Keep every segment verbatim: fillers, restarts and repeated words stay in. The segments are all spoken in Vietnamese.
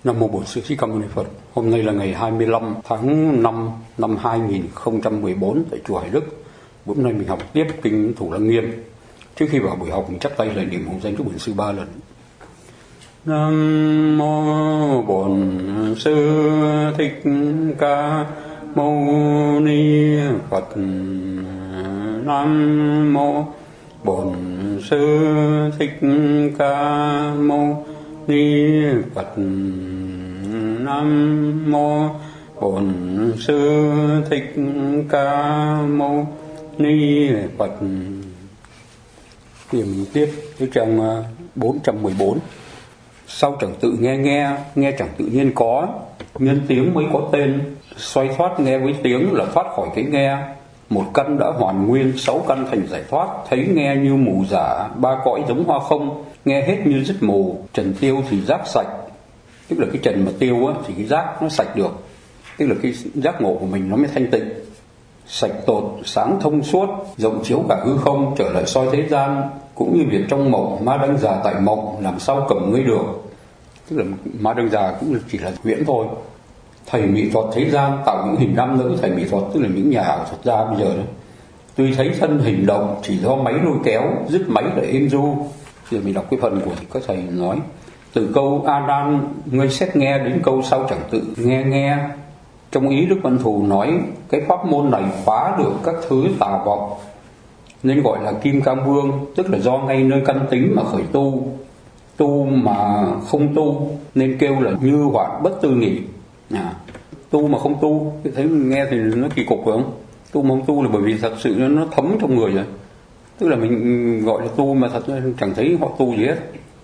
Nam mô Bổn Sư Thích Ca Mâu Ni Phật. Hôm nay là ngày hai mươi lăm tháng năm năm hai nghìn không trăm mười bốn tại chùa Hải Đức. Bữa nay mình học tiếp kinh Thủ Lăng Nghiêm. Trước khi vào buổi học mình chắp tay lại niệm hồng danh chúc Bổn Sư ba lần. Nam mô Bổn Sư Thích Ca Mâu Ni Phật. Nam mô Bổn Sư Thích Ca Mâu Ni Phật. Nam mô Bổn Sư Thích Ca Mâu Ni Phật. Thì mình tiếp cái trang bốn trăm mười bốn. Sau chẳng tự nghe nghe, nghe chẳng tự nhiên có, nhân tiếng mới có tên. Xoay thoát nghe với tiếng là thoát khỏi cái nghe. Một căn đã hoàn nguyên, sáu căn thành giải thoát. Thấy nghe như mù giả, ba cõi giống hoa không. Nghe hết như dứt mù, trần tiêu thì giác sạch. Tức là cái trần mà tiêu á, thì cái giác nó sạch được. Tức là cái giác ngộ của mình nó mới thanh tịnh, sạch tột, sáng thông suốt, rộng chiếu cả hư không, trở lại soi thế gian. Cũng như việc trong mộng, ma đăng già tại mộng, làm sao cầm ngươi được. Tức là ma đăng già cũng chỉ là huyễn thôi. Thầy mỹ thuật thế gian tạo những hình nam nữ thầy mỹ thuật, tức là những nhà ảo thuật gia bây giờ đó. Tuy thấy thân hình động chỉ do máy lôi kéo, dứt máy để êm du. Giờ mình đọc cái phần của các thầy nói. Từ câu A Nan ngươi xét nghe đến câu sau chẳng tự nghe nghe. Trong ý Đức Văn Thù nói cái pháp môn này phá được các thứ tà vọng, nên gọi là Kim Cang Vương, tức là do ngay nơi căn tính mà khởi tu. Tu mà không tu nên kêu là như hoạn bất tư nghỉ. À, tu mà không tu, thấy nghe thì nó kỳ cục phải không? Tu mà không tu là bởi vì thật sự nó thấm trong người rồi. Tức là mình gọi là tu mà thật chẳng thấy họ tu gì hết.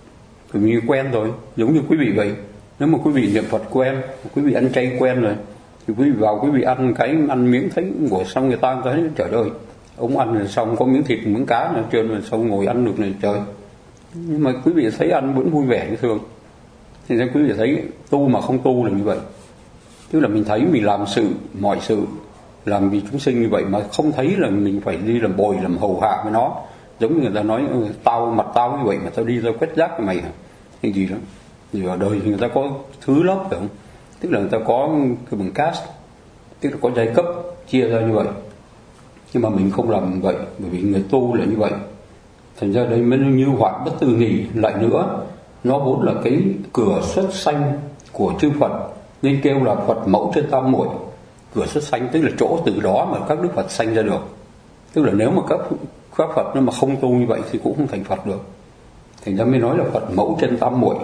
Bởi vì quen rồi, giống như quý vị vậy. Nếu mà quý vị niệm Phật quen, quý vị ăn chay quen rồi, thì quý vị vào quý vị ăn cái ăn miếng thấy của xong người ta thấy trời ơi, ông ăn rồi xong có miếng thịt miếng cá là trơn rồi xong ngồi ăn được này trời. Nhưng mà quý vị thấy ăn vẫn vui vẻ như thường. Thì nên quý vị thấy tu mà không tu là như vậy. Tức là mình thấy mình làm sự, mọi sự làm vì chúng sinh như vậy mà không thấy là mình phải đi làm bồi, làm hầu hạ với nó. Giống như người ta nói tao mặt tao như vậy mà tao đi ra quét rác với mày hả? Cái gì đó. Thì ở đời thì người ta có thứ lớp phải không? Tức là người ta có cái bằng caste, tức là có giai cấp chia ra như vậy. Nhưng mà mình không làm vậy, bởi vì người tu là như vậy. Thành ra đây mới như hoạn bất tư nghỉ. Lại nữa, nó vốn là cái cửa xuất sanh của chư Phật, nên kêu là Phật mẫu trên tam muội. Cửa xuất sanh tức là chỗ từ đó mà các Đức Phật sanh ra được. Tức là nếu mà các, các Phật mà không tu như vậy thì cũng không thành Phật được. Thành ra mới nói là Phật mẫu trên tam muội.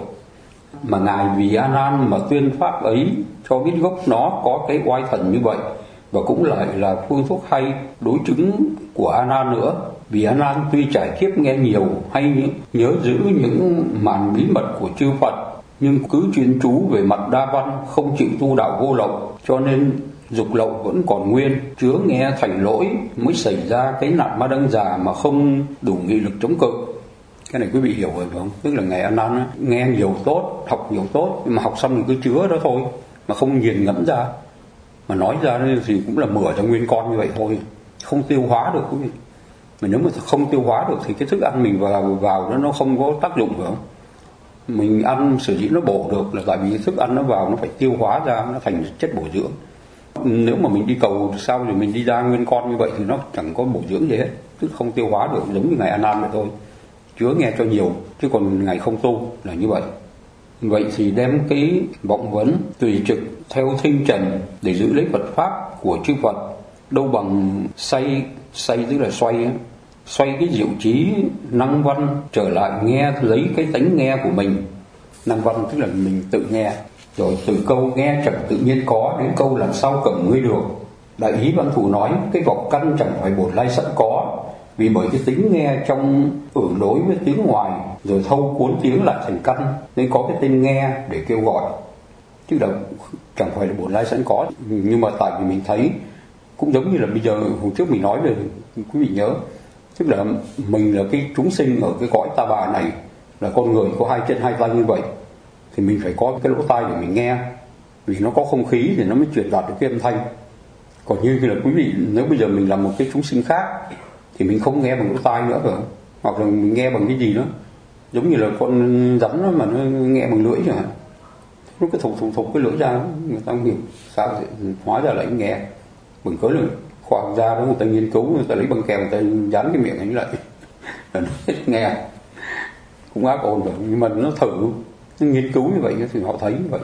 Mà Ngài vì A Nan mà tuyên pháp ấy, cho biết gốc nó có cái oai thần như vậy. Và cũng lại là phương thuốc hay đối chứng của A Nan nữa. Vì A Nan tuy trải kiếp nghe nhiều hay nhớ giữ những màn bí mật của chư Phật, nhưng cứ chuyên chú về mặt đa văn, không chịu tu đạo vô lậu, cho nên dục lậu vẫn còn nguyên, chứa nghe thành lỗi, mới xảy ra cái nạn ma đăng già mà không đủ nghị lực chống cự. Cái này quý vị hiểu rồi phải không? Tức là Ngài A Nan nghe nhiều tốt, học nhiều tốt, nhưng mà học xong thì cứ chứa đó thôi, mà không nghiền ngẫm ra. Mà nói ra thì cũng là mửa cho nguyên con như vậy thôi, không tiêu hóa được quý vị. Mà nếu mà không tiêu hóa được thì cái thức ăn mình vào vào nó nó không có tác dụng phải không? Mình ăn sử dĩ nó bổ được là tại vì thức ăn nó vào nó phải tiêu hóa ra, nó thành chất bổ dưỡng. Nếu mà mình đi cầu sao thì mình đi ra nguyên con như vậy thì nó chẳng có bổ dưỡng gì hết, tức không tiêu hóa được, giống như Ngài A Nan vậy thôi. Chứa nghe cho nhiều, chứ còn Ngài không tu là như vậy. Vậy thì đem cái vọng vấn tùy trực theo thinh trần để giữ lấy Phật pháp của chư Phật, đâu bằng say say tức là xoay xoay cái diệu trí năng văn trở lại nghe lấy cái tánh nghe của mình. Năng văn tức là mình tự nghe, rồi từ câu nghe chẳng tự nhiên có đến câu làm sao cầm ngươi được. Đại ý Văn Thù nói cái vọng căn chẳng phải bổn lai sẵn có, vì bởi cái tính nghe trong ưởng đối với tiếng ngoài, rồi thâu cuốn tiếng lại thành căn, nên có cái tên nghe để kêu gọi. Chứ là chẳng phải là bổn lai sẵn có. Nhưng mà tại vì mình thấy, cũng giống như là bây giờ hồi trước mình nói về, quý vị nhớ, tức là mình là cái chúng sinh ở cái cõi ta bà này, là con người có hai chân hai tay như vậy, thì mình phải có cái lỗ tai để mình nghe, vì nó có không khí thì nó mới truyền đạt được cái âm thanh. Còn như là quý vị, nếu bây giờ mình là một cái chúng sinh khác thì mình không nghe bằng lỗ tai nữa phải không? Hoặc là mình nghe bằng cái gì nữa, giống như là con rắn mà nó nghe bằng lưỡi chẳng hạn, lúc cái thục thục thục cái lưỡi ra, người ta không hiểu sao vậy? Hóa ra là anh nghe mình có được khoa học gia đó, người ta nghiên cứu, người ta lấy băng keo người ta dán cái miệng anh lại là nó hết nghe, cũng ác ôn rồi. Nhưng mà nó thử nó nghiên cứu như vậy thì họ thấy như vậy.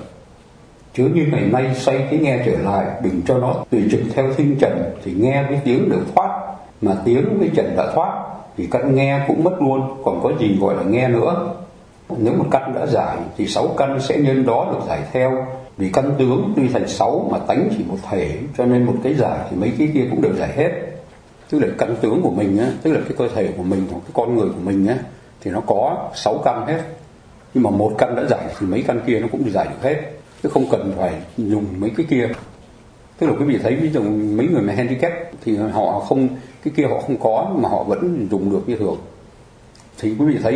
Chớ như ngày nay xoay cái nghe trở lại, đừng cho nó tùy trực theo thinh trần, thì nghe với tiếng đều thoát, mà tiếng với trần đã thoát thì căn nghe cũng mất luôn, còn có gì gọi là nghe nữa. Nếu một căn đã giải thì sáu căn sẽ nhân đó được giải theo, vì căn tướng tuy thành sáu mà tánh chỉ một thể, cho nên một cái giải thì mấy cái kia cũng đều giải hết. Tức là căn tướng của mình á, tức là cái cơ thể của mình, cái con người của mình á, thì nó có sáu căn hết. Nhưng mà một căn đã giải thì mấy căn kia nó cũng giải được hết, chứ không cần phải dùng mấy cái kia. Tức là quý vị thấy ví dụ mấy người mà handicap thì họ không, cái kia họ không có mà họ vẫn dùng được như thường. Thì quý vị thấy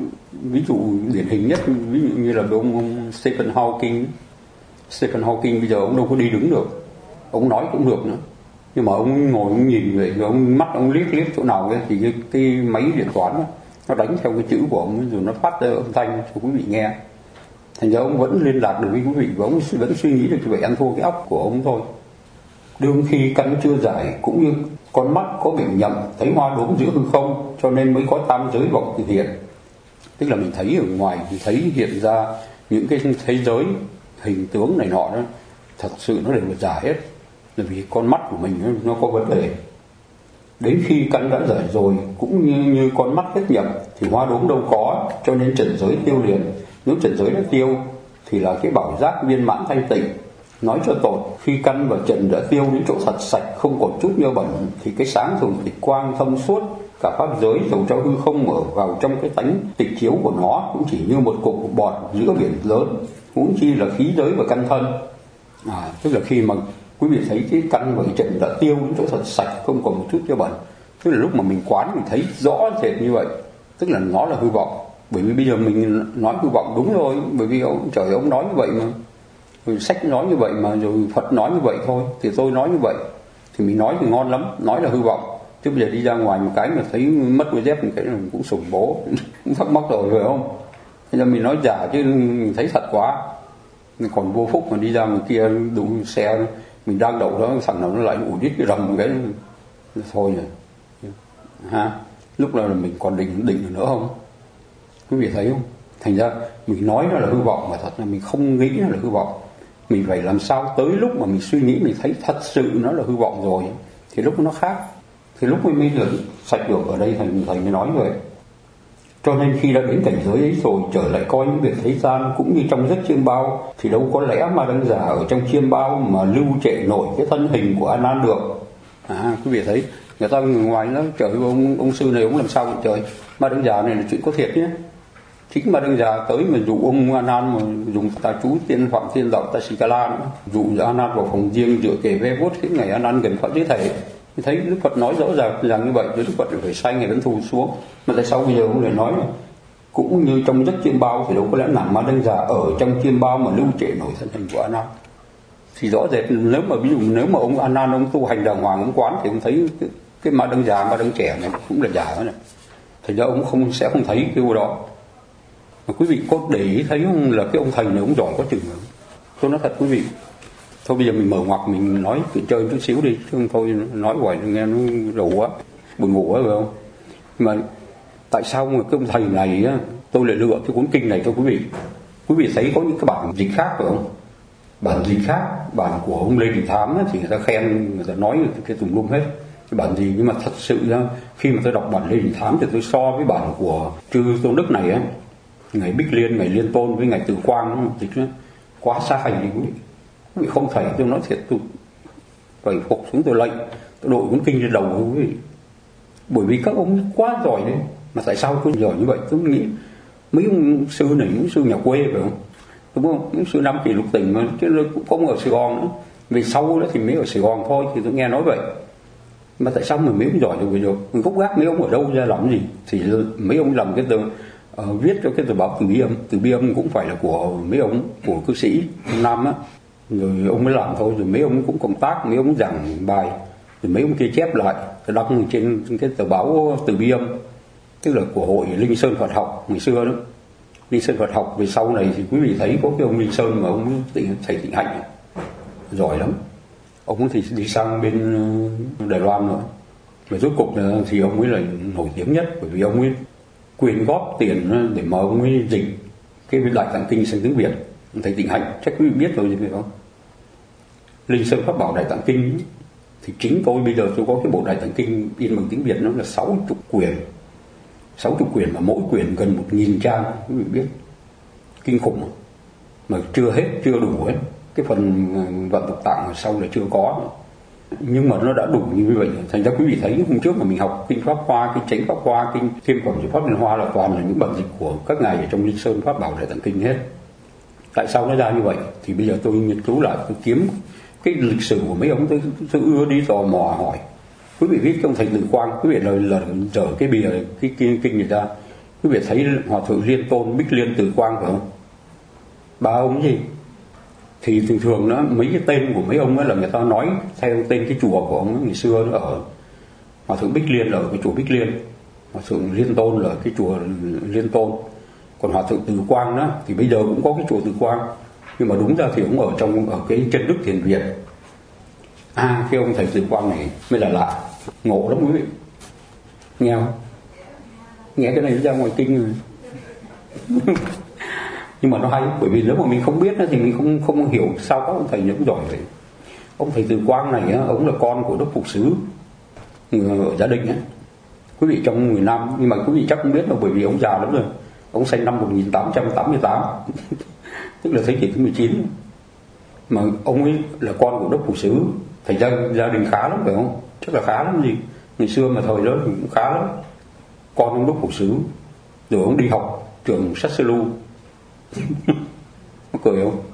ví dụ điển hình nhất, ví dụ như là ông, ông Stephen Hawking. Stephen Hawking bây giờ ông đâu có đi đứng được, ông nói cũng được nữa, nhưng mà ông ngồi ông nhìn vậy, rồi ông mắt ông liếc liếc chỗ nào ấy, thì cái, cái máy điện toán đó, nó đánh theo cái chữ của ông rồi nó phát ra âm thanh cho quý vị nghe. Thành ra ông vẫn liên lạc được với quý vị và ông vẫn suy nghĩ được như vậy, ăn thua cái óc của ông thôi. Đương khi căn chưa giải, cũng như con mắt có bệnh nhầm thấy hoa đốm giữa hư không, cho nên mới có tam giới vọng thực hiện. Tức là mình thấy ở ngoài, mình thấy hiện ra những cái thế giới hình tướng này nọ đó, thật sự nó đều là giả hết, là vì con mắt của mình nó có vấn đề. Đến khi căn đã giải rồi, cũng như, như con mắt hết nhập thì hoa đốm đâu có, cho nên trần giới tiêu liền. Nếu trần giới đã tiêu thì là cái bảo giác viên mãn thanh tịnh. Nói cho tội, khi căn và trần đã tiêu đến chỗ thật sạch, không còn chút nhơ bẩn, thì cái sáng thường tịch quang thông suốt, cả pháp giới dầu cho hư không mở vào trong cái tánh tịch chiếu của nó cũng chỉ như một cục bọt giữa biển lớn, huống chi là khí giới và căn thân. À, tức là khi mà quý vị thấy cái căn và cái trần đã tiêu đến chỗ thật sạch, không còn một chút nhơ bẩn, tức là lúc mà mình quán mình thấy rõ rệt như vậy, tức là nó là hư vọng. Bởi vì bây giờ mình nói hư vọng đúng rồi, bởi vì ông trời ông nói như vậy mà, rồi sách nói như vậy mà, rồi Phật nói như vậy thôi, thì tôi nói như vậy, thì mình nói thì ngon lắm, nói là hư vọng. Chứ bây giờ đi ra ngoài một cái mà thấy mất đôi dép một cái là mình cũng sủng bố, cũng thắc mắc rồi phải không? Thế nên mình nói giả chứ mình thấy thật quá. Còn vô phúc mà đi ra ngoài kia đụng xe, mình đang đậu đó, thằng nào nó lại ủ đít cái rầm một cái thôi rồi ha. Lúc nào là mình còn định định nữa không? Quý vị thấy không? Thành ra mình nói nó là hư vọng mà thật là mình không nghĩ nó là hư vọng. Mình phải làm sao tới lúc mà mình suy nghĩ mình thấy thật sự nó là hư vọng rồi, thì lúc nó khác, thì lúc mình mới được sạch được. Ở đây thầy thầy mới nói vậy. Cho nên khi đã đến cảnh giới ấy rồi, trở lại coi những việc thế gian cũng như trong giấc chiêm bao, thì đâu có lẽ mà đấng giả ở trong chiêm bao mà lưu trệ nổi cái thân hình của A Nan được. À, quý vị thấy người ta ngoài nó trời ông ông sư này ông làm sao vậy trời, ma đấng giả này là chuyện có thiệt nhé. Chính ma đấng giả tới mà dụ ông A Nan mà dùng tà chú tiên phạm thiên đạo Tasikala nữa, dụ A Nan vào phòng riêng dựa kề ve vuốt cái ngày A Nan gần Phật dưới thầy. Thấy Đức Phật nói rõ ràng rằng như vậy, Đức Phật phải sai ngày vẫn thù xuống. Mà tại sao bây giờ ông lại nói cũng như trong giấc chiêm bao, thì đâu có lẽ nào ma đấng giả ở trong chiêm bao mà lưu trệ nổi thân hình của A Nan. Thì rõ rệt nếu mà ví dụ nếu mà ông A Nan ông tu hành đàng hoàng, ông quán thì ông thấy cái, cái ma đấng già, ma đấng trẻ này cũng là giả này. Thành ra ông không sẽ không thấy cái điều đó. Mà quý vị có để ý thấy không, là cái ông thầy này ông giỏi có chừng rồi. Tôi nói thật quý vị. Thôi bây giờ mình mở ngoặc mình nói chuyện chơi chút xíu đi, chứ không thôi nói hoài nghe nó đủ quá, buồn ngủ quá phải không? Mà tại sao mà cái ông thầy này á, tôi lại lựa cái cuốn kinh này cho quý vị. Quý vị thấy có những cái bản dịch khác phải không? Bản dịch khác, bản của ông Lê Đình Thám á, thì người ta khen, người ta nói cái tùm lum hết. Cái bản gì, nhưng mà thật sự ra khi mà tôi đọc bản Lê Đình Thám thì tôi so với bản của Chư Tôn Đức này á, ngày Bích Liên, ngày Liên Tôn với ngày Từ Quang dịch nó quá xa hành đi quý vị. Quý vị không thể, tôi nói thiệt, tôi phải phục xuống tôi lệnh, tôi đội cuốn kinh lên đầu của quý vị. Bởi vì các ông quá giỏi đấy. Mà tại sao tôi giỏi như vậy? Tôi nghĩ mấy ông sư này, những sư nhà quê phải không? Đúng không? Những sư Nam Kỳ Lục Tỉnh mà, chứ cũng không ở Sài Gòn nữa. Vì sau đó thì mới ở Sài Gòn thôi, thì tôi nghe nói vậy. Mà tại sao mà mấy ông giỏi được vậy được? Mình gốc gác mấy ông ở đâu ra làm gì? Thì mấy ông làm cái tờ uh, viết cho cái tờ báo Từ Bi Âm. Từ Bi Âm cũng phải là của mấy ông, của cư sĩ Nam á. Rồi ông mới làm thôi, rồi mấy ông cũng công tác, mấy ông giảng bài, rồi mấy ông kia chép lại, đăng trên cái tờ báo Từ Bi Âm, tức là của hội Linh Sơn Phật học ngày xưa đó. Linh Sơn Phật học về sau này thì quý vị thấy có cái ông Linh Sơn mà ông tỉnh, thầy Tịnh Hạnh giỏi lắm. Ông thì đi sang bên Đài Loan rồi, và rốt cục thì ông ấy là nổi tiếng nhất, bởi vì ông ấy quyên góp tiền để mà ông ấy dịch cái Đại Tạng Kinh sang tiếng Việt. Thầy Tịnh Hạnh chắc quý vị biết rồi chứ phải không? Linh Sơn Pháp Bảo Đại Tạng Kinh thì chính tôi bây giờ tôi có cái bộ Đại Tạng Kinh in bằng tiếng Việt, nó là sáu mươi quyển, sáu mươi quyển mà mỗi quyển gần một nghìn trang, quý vị biết kinh khủng mà chưa hết, chưa đủ hết. Cái phần vận tục tạng sau là chưa có, nhưng mà nó đã đủ như vậy. Thành ra quý vị thấy hôm trước mà mình học kinh Pháp Hoa, kinh Chánh Pháp Hoa, kinh Thêm Phẩm Diệu Pháp Liên Hoa là toàn là những bản dịch của các ngài ở trong Linh Sơn Pháp Bảo Đại Tạng Kinh hết. Tại sao nó ra như vậy? Thì bây giờ tôi nghiên cứu lại, tôi kiếm cái lịch sử của mấy ông, tôi, tôi ưa đi tò mò hỏi. Quý vị biết cái ông thầy Từ Quang, quý vị lời là trở cái bìa cái kinh kinh người ta, quý vị thấy Hòa Thượng Liên Tôn, Bích Liên, Từ Quang phải không? Ba ông gì? Thì thường thường đó, mấy cái tên của mấy ông ấy là người ta nói theo tên cái chùa của ông ấy. Ngày xưa nó ở Hòa Thượng Bích Liên là ở cái chùa Bích Liên, Hòa Thượng Liên Tôn là ở cái chùa Liên Tôn, còn Hòa Thượng Từ Quang đó thì bây giờ cũng có cái chùa Từ Quang, nhưng mà đúng ra thì ông ở trong ở cái chân Đức Thiền Viện. À, cái ông thầy Từ Quang này mới là lạ, ngộ lắm quý vị, nghe không? Nghe cái này ra ngoài kinh rồi. Nhưng mà nó hay, bởi vì nếu mà mình không biết thì mình không không hiểu sao các ông thầy những giỏi vậy. Ông thầy Từ Quang này á, ông là con của Đức Phục Sứ ở Gia Định á, quý vị, trong người Nam, nhưng mà quý vị chắc không biết đâu, bởi vì ông già lắm rồi. Ông sinh năm một nghìn tám trăm tám mươi tám tức là thế kỷ thứ mười chín, mà ông ấy là con của Đức Phục Sứ, thành ra gia đình khá lắm phải không? Chắc là khá lắm gì, ngày xưa mà thời đó thì cũng khá lắm. Con ông Đức Phục Sứ, rồi ông đi học trường Sát Sư Lu. Có cười không?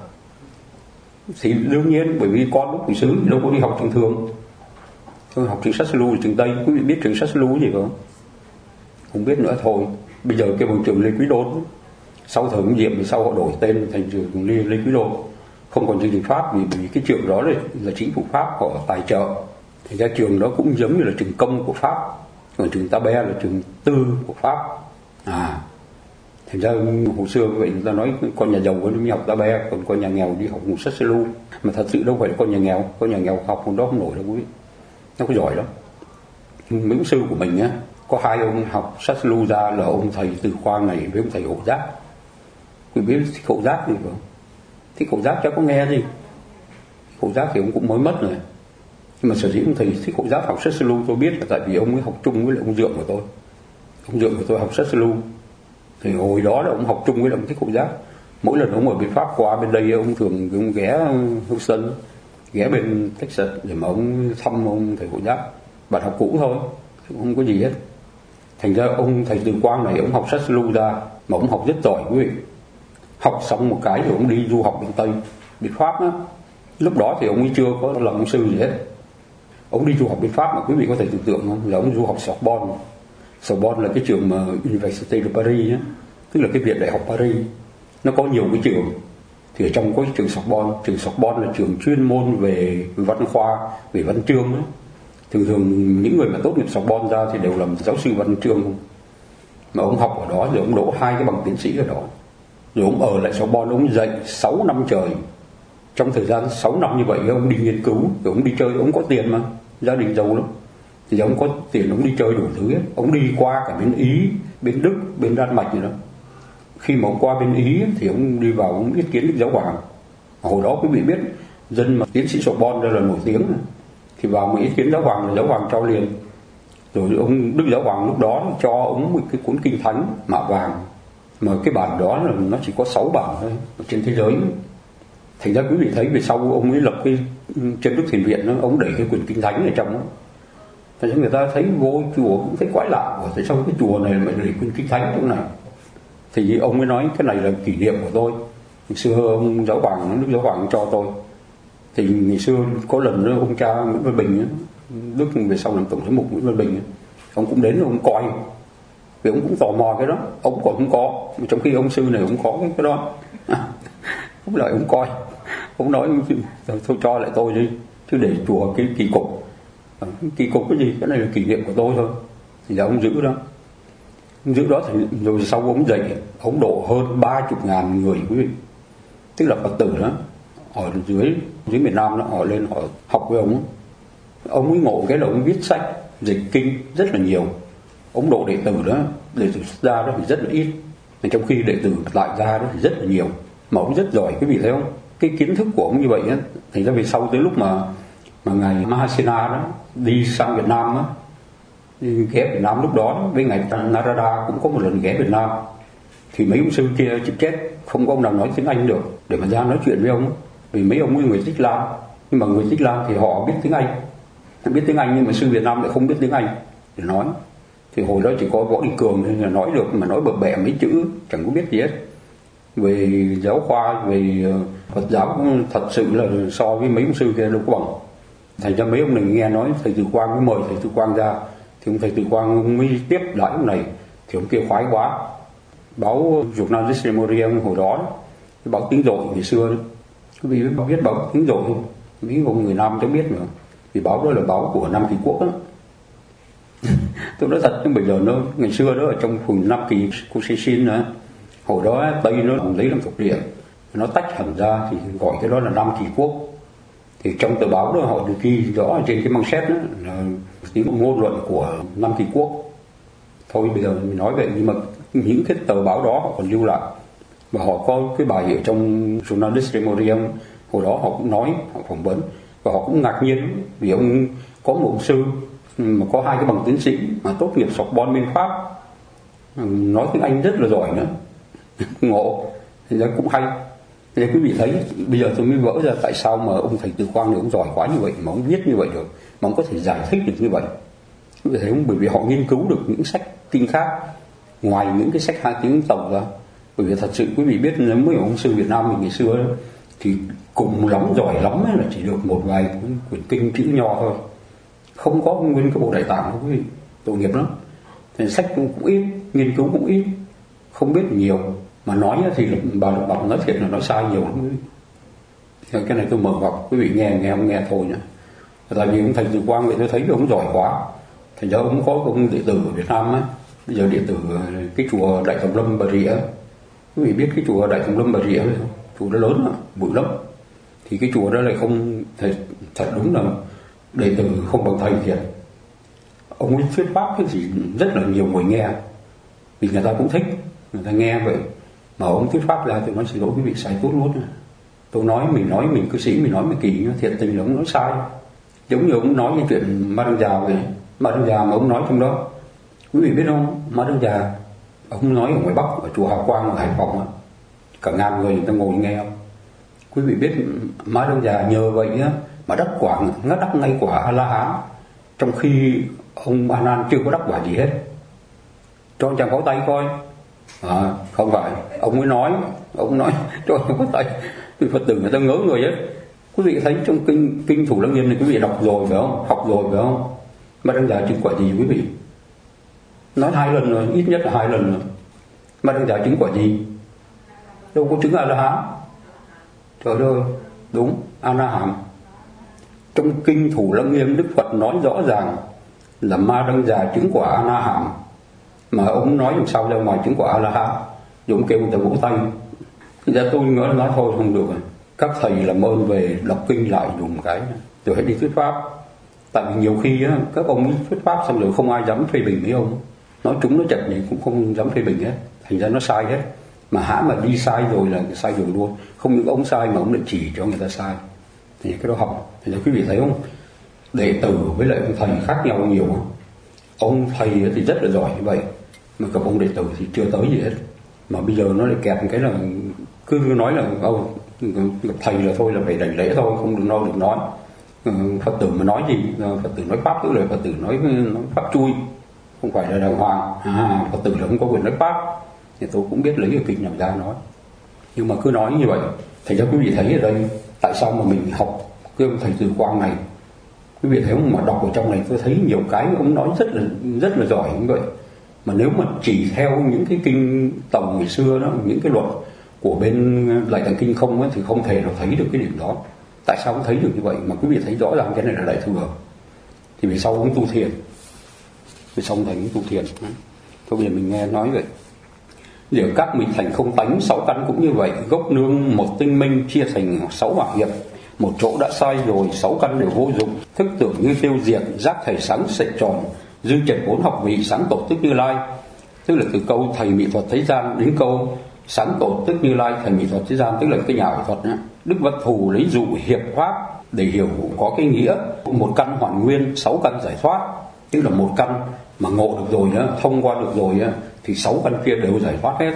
Thì đương nhiên, bởi vì con Đức Phục Sứ đâu có đi học trường thường, tôi học trường Sát Sư Lu, trường Tây. Quý vị biết trường Sát Sư Lu gì không? Không biết nữa thôi. Bây giờ cái bằng trường Lê Quý Đôn, sau thời ông Diệm thì sau họ đổi tên thành trường Lê, Lê Quý Đôn, không còn chương trình Pháp, vì, vì cái trường đó là, là chính phủ Pháp họ tài trợ. Thành ra trường đó cũng giống như là trường công của Pháp, còn trường Ta Be là trường tư của Pháp. À, thành ra hồi xưa vậy người ta nói con nhà giàu đi học Ta Be, còn con nhà nghèo đi học một Sát Sư Lu. Mà thật sự đâu phải là con nhà nghèo, con nhà nghèo học con đó không nổi đâu quý vị, nó có giỏi lắm. Mấy ông sư của mình á, có hai ông học Sát Sư Lu ra là ông thầy Từ Quang này với ông thầy Hộ Giác. Quý biết Thích Hộ Giác gì không? Thích Hộ Giác chắc có nghe gì. Hộ Giác thì ông cũng mới mất rồi, nhưng mà sở dĩ ông thầy Thích Hộ Giác học Sát Sư Lu tôi biết là tại vì ông ấy học chung với lại ông Dượng của tôi. Ông Dượng của tôi học Sát Sư Lu, thì hồi đó là ông học chung với lại ông Thích Hộ Giác. Mỗi lần ông ở bên Pháp qua bên đây, ông thường ông ghé Houston, ghé bên Texas để mà ông thăm ông thầy Hộ Giác. Bạn học cũ thôi, không có gì hết. Thành ra ông thầy Từ Quang này, ông học Sát Sư Lu ra, mà ông học rất giỏi quý vị. Học xong một cái rồi ông đi du học bên Tây, bên Pháp á. Lúc đó thì ông ấy chưa có làm ông sư gì hết. Ông đi du học bên Pháp mà quý vị có thể tưởng tượng không? Là ông du học Sorbonne. Sorbonne là cái trường mà Université de Paris á, tức là cái viện đại học Paris. Nó có nhiều cái trường. Thì ở trong có cái trường Sorbonne, trường Sorbonne là trường chuyên môn về văn khoa, về văn chương á. Thường thường những người mà tốt nghiệp Sorbonne ra thì đều làm giáo sư văn chương không? Mà ông học ở đó rồi ông đỗ hai cái bằng tiến sĩ ở đó. Rồi ông ở lại Sorbonne, ông dạy sáu năm trời. Trong thời gian sáu năm như vậy ông đi nghiên cứu, rồi ông đi chơi, ông có tiền mà, gia đình giàu lắm. Thì ông có tiền ông đi chơi đủ thứ hết. Ông đi qua cả bên Ý, bên Đức, bên Đan Mạch gì đó. Khi mà ông qua bên Ý thì ông đi vào ông ý kiến Đức Giáo Hoàng. Hồi đó quý vị biết dân mà tiến sĩ Sorbonne đây là nổi tiếng này. Thì vào một ý kiến Giáo Hoàng là Giáo Hoàng cho liền. Rồi ông Đức Giáo Hoàng lúc đó cho ông một cái cuốn kinh thánh mạ vàng, mà cái bản đó là nó chỉ có sáu bản thôi trên thế giới. Thành ra quý vị thấy về sau ông ấy lập cái chân Đức Thiền Viện đó, ông đẩy cái quyển kinh thánh ở trong đó. Thành ra người ta thấy vô chùa cũng thấy quái lạ, tại sao cái chùa này lại đẩy quyển kinh thánh chỗ này. Thì ông mới nói cái này là kỷ niệm của tôi, ngày xưa ông Giáo Hoàng, Đức Giáo Hoàng cho tôi. Thì ngày xưa có lần đó ông cha Nguyễn Văn Bình, Đức về sau làm tổng giám mục Nguyễn Văn Bình, ông cũng đến ông coi, vì ông cũng tò mò cái đó. Ông còn không có, trong khi ông sư này ông có cái đó. Ông lại ông coi, ông nói thôi cho lại tôi đi, chứ để chùa cái kỳ cục, kỳ cục cái gì, cái này là kỷ niệm của tôi thôi. Thì là ông giữ đó. Giữa đó thì rồi sau ông dậy, ông độ hơn ba chục ngàn người quý vị, tức là Phật tử đó ở dưới dưới miền Nam đó, họ lên họ học với ông. Ông ấy ngộ cái là ông viết sách dịch kinh rất là nhiều. Ông độ đệ tử đó, đệ tử xuất gia đó thì rất là ít, trong khi đệ tử tại gia đó thì rất là nhiều. Mà ông rất giỏi, quý vị thấy không? Cái kiến thức của ông như vậy á, thành ra về sau tới lúc mà mà ngài Mahasena đó đi sang Việt Nam á, đi ghé Việt Nam lúc đó với ngài Narada cũng có một lần ghé Việt Nam, thì mấy ông sư kia chịu chết, không có ông nào nói tiếng Anh được để mà ra nói chuyện với ông, vì mấy ông ấy người Tích Lan, nhưng mà người Tích Lan thì họ biết tiếng Anh, biết tiếng Anh nhưng mà sư Việt Nam lại không biết tiếng Anh để nói. Thì hồi đó chỉ có Võ Đi Cường nên là nói được, mà nói bập bẹ mấy chữ chẳng có biết gì hết. Về giáo khoa, về Phật giáo cũng thật sự là so với mấy ông sư kia đâu có bằng. Thành ra mấy ông này nghe nói thầy Từ Quang mới mời thầy Từ Quang ra, thì ông thầy Từ Quang mới tiếp lại ông này, thì ông kia khoái quá. Báo Journal Discrimination hồi đó, cái báo Tiếng Dội ngày xưa đó. Quý vị biết báo Tiếng Dội không? Mấy ông người Nam chẳng biết nữa, vì báo đó là báo của Nam Kỳ Quốc đó. Tôi nói thật, nhưng bây giờ nó ngày xưa đó ở trong vùng Nam Kỳ Kushin nữa, hồi đó Tây nó lấy làm thuộc địa, nó tách hẳn ra thì gọi cái đó là Nam Kỳ Quốc. Thì trong tờ báo đó họ được ghi rõ trên cái manchette đó là những ngôn luận của Nam Kỳ Quốc. Thôi bây giờ mình nói vậy, nhưng mà những cái tờ báo đó họ còn lưu lại, và họ có cái bài ở trong Journal Discrimination hồi đó họ cũng nói, họ phỏng vấn, và họ cũng ngạc nhiên vì ông có một ông sư mà có hai cái bằng tiến sĩ mà tốt nghiệp Sorbonne bên Pháp, nói tiếng Anh rất là giỏi nữa. Ngộ, thì ra cũng hay. Thì quý vị thấy, bây giờ tôi mới vỡ ra tại sao mà ông thầy Từ Quang này ông giỏi quá như vậy, mà ông viết như vậy được, mà ông có thể giải thích được như vậy. Quý vị thấy không? Bởi vì họ nghiên cứu được những sách kinh khác ngoài những cái sách hai tiếng tổng ra. Bởi vì thật sự quý vị biết, nếu mấy ông sư Việt Nam mình ngày xưa đó, thì cùng lắm giỏi lắm là chỉ được một vài quyển kinh chữ nho thôi, không có nguyên cái bộ Đại Tạng đâu quý vị, tội nghiệp lắm. Thì sách cũng, cũng ít, nghiên cứu cũng ít, không biết nhiều, mà nói thì bà Độc Bọc nói thiệt là nói sai nhiều lắm quý vị. Cái này tôi mở học, quý vị nghe nghe không nghe thôi nhá. Tại vì ông thầy Từ Quang vậy tôi thấy ông giỏi quá, thành ra ông có ông đệ tử ở Việt Nam á, bây giờ đệ tử cái chùa Đại Tùng Lâm Bà Rịa. Quý vị biết cái chùa Đại Tùng Lâm Bà Rịa không? Chùa đó lớn lắm, bụi lắm. Thì cái chùa đó lại không, thật, thật đúng là đệ tử không bằng thầy thiệt. Ông ấy thuyết pháp cái gì rất là nhiều người nghe, vì người ta cũng thích, người ta nghe vậy. Mà ông thuyết pháp ra tôi nói xin lỗi quý vị, sai tốt luôn. Tôi nói mình nói mình cư sĩ mình nói mình kỳ, thiệt tình là ông nói sai. Giống như ông nói cái chuyện Ma Đăng Già vậy, Ma Đăng Già mà ông nói trong đó, quý vị biết không, Ma Đăng Già ông nói ở ngoài Bắc, ở chùa Hào Quang ở Hải Phòng á, cả ngàn người người ta ngồi nghe không. Quý vị biết Ma Đăng Già nhờ vậy á mà đắc quả, nó đắc ngay quả A La Hán, trong khi ông A Nan chưa có đắc quả gì hết. Cho anh chàng có tay coi. À, không phải, ông mới nói, ông nói cho anh có tay, vì Phật tử người ta ngớ người hết. Quý vị thấy trong kinh kinh Thủ Lăng Nghiêm này quý vị đọc rồi phải không, học rồi phải không? Ma Đăng Già chứng quả gì quý vị? Nói hai lần rồi, ít nhất là hai lần rồi. Ma Đăng Già chứng quả gì? Đâu có chứng A La Hán. Trời ơi, đúng, A La Hán. Trong kinh Thủ Lăng Nghiêm Đức Phật nói rõ ràng là Ma Đăng Già chứng quả A La Hán, mà ông nói làm sao ra ngoài chứng quả A La Hán, rồi ông kêu người ta vỗ tay. Thì ra tôi ngỡ nói thôi không được rồi, các thầy làm ơn về đọc kinh lại dùng cái rồi hãy đi thuyết pháp. Tại vì nhiều khi á, các ông thuyết pháp xong rồi không ai dám phê bình mấy ông, nói chúng nó chật gì cũng không dám phê bình hết, thành ra nó sai hết. Mà hãng mà đi sai rồi là sai rồi luôn, không những ông sai mà ông lại chỉ cho người ta sai. Thì cái đó học, thì quý vị thấy không, đệ tử với lại ông thầy khác nhau nhiều. Ông thầy thì rất là giỏi như vậy, mà gặp ông đệ tử thì chưa tới gì hết. Mà bây giờ nó lại kẹt cái là cứ nói là ô gặp thầy là thôi là phải đảnh lễ thôi, không được nói được nói. Phật tử mà nói gì, Phật tử nói pháp tức là Phật tử nói, nói pháp chui, không phải là đàng hoàng. À, Phật tử là không có quyền nói pháp, thì tôi cũng biết lấy cái kinh nào ra nói, nhưng mà cứ nói như vậy. Thành ra quý vị thấy ở đây tại sao mà mình học cái ông thầy Từ Quang này, quý vị thấy không, mà đọc ở trong này tôi thấy nhiều cái ông nói rất là rất là giỏi như vậy. Mà nếu mà chỉ theo những cái kinh tổng ngày xưa đó, những cái luật của bên Đại Tạng Kinh không ấy, thì không thể nào thấy được cái điểm đó. Tại sao ông thấy được như vậy? Mà quý vị thấy rõ ràng cái này là Đại Thừa, thì vì sau ông tu thiền, vì sau ông thầy ông tu thiền. Thôi bây giờ mình nghe nói vậy. Liệu các mình thành không tánh, sáu căn cũng như vậy. Gốc nương một tinh minh chia thành sáu hỏa hiệp. Một chỗ đã sai rồi, sáu căn đều vô dụng. Thức tưởng như tiêu diệt, giác thầy sáng sệ tròn. Dư trần bốn học vị, sáng tổ tức Như Lai. Tức là từ câu thầy mỹ thuật thế gian đến câu sáng tổ tức Như Lai, thầy mỹ thuật thế gian, tức là cái nhà ảo thuật đó. Đức Văn Thù lấy dụ hiệp pháp để hiểu có cái nghĩa một căn hoàn nguyên, sáu căn giải thoát. Tức là một căn mà ngộ được rồi đó, thông qua được rồi đó, thì sáu căn kia đều giải thoát hết.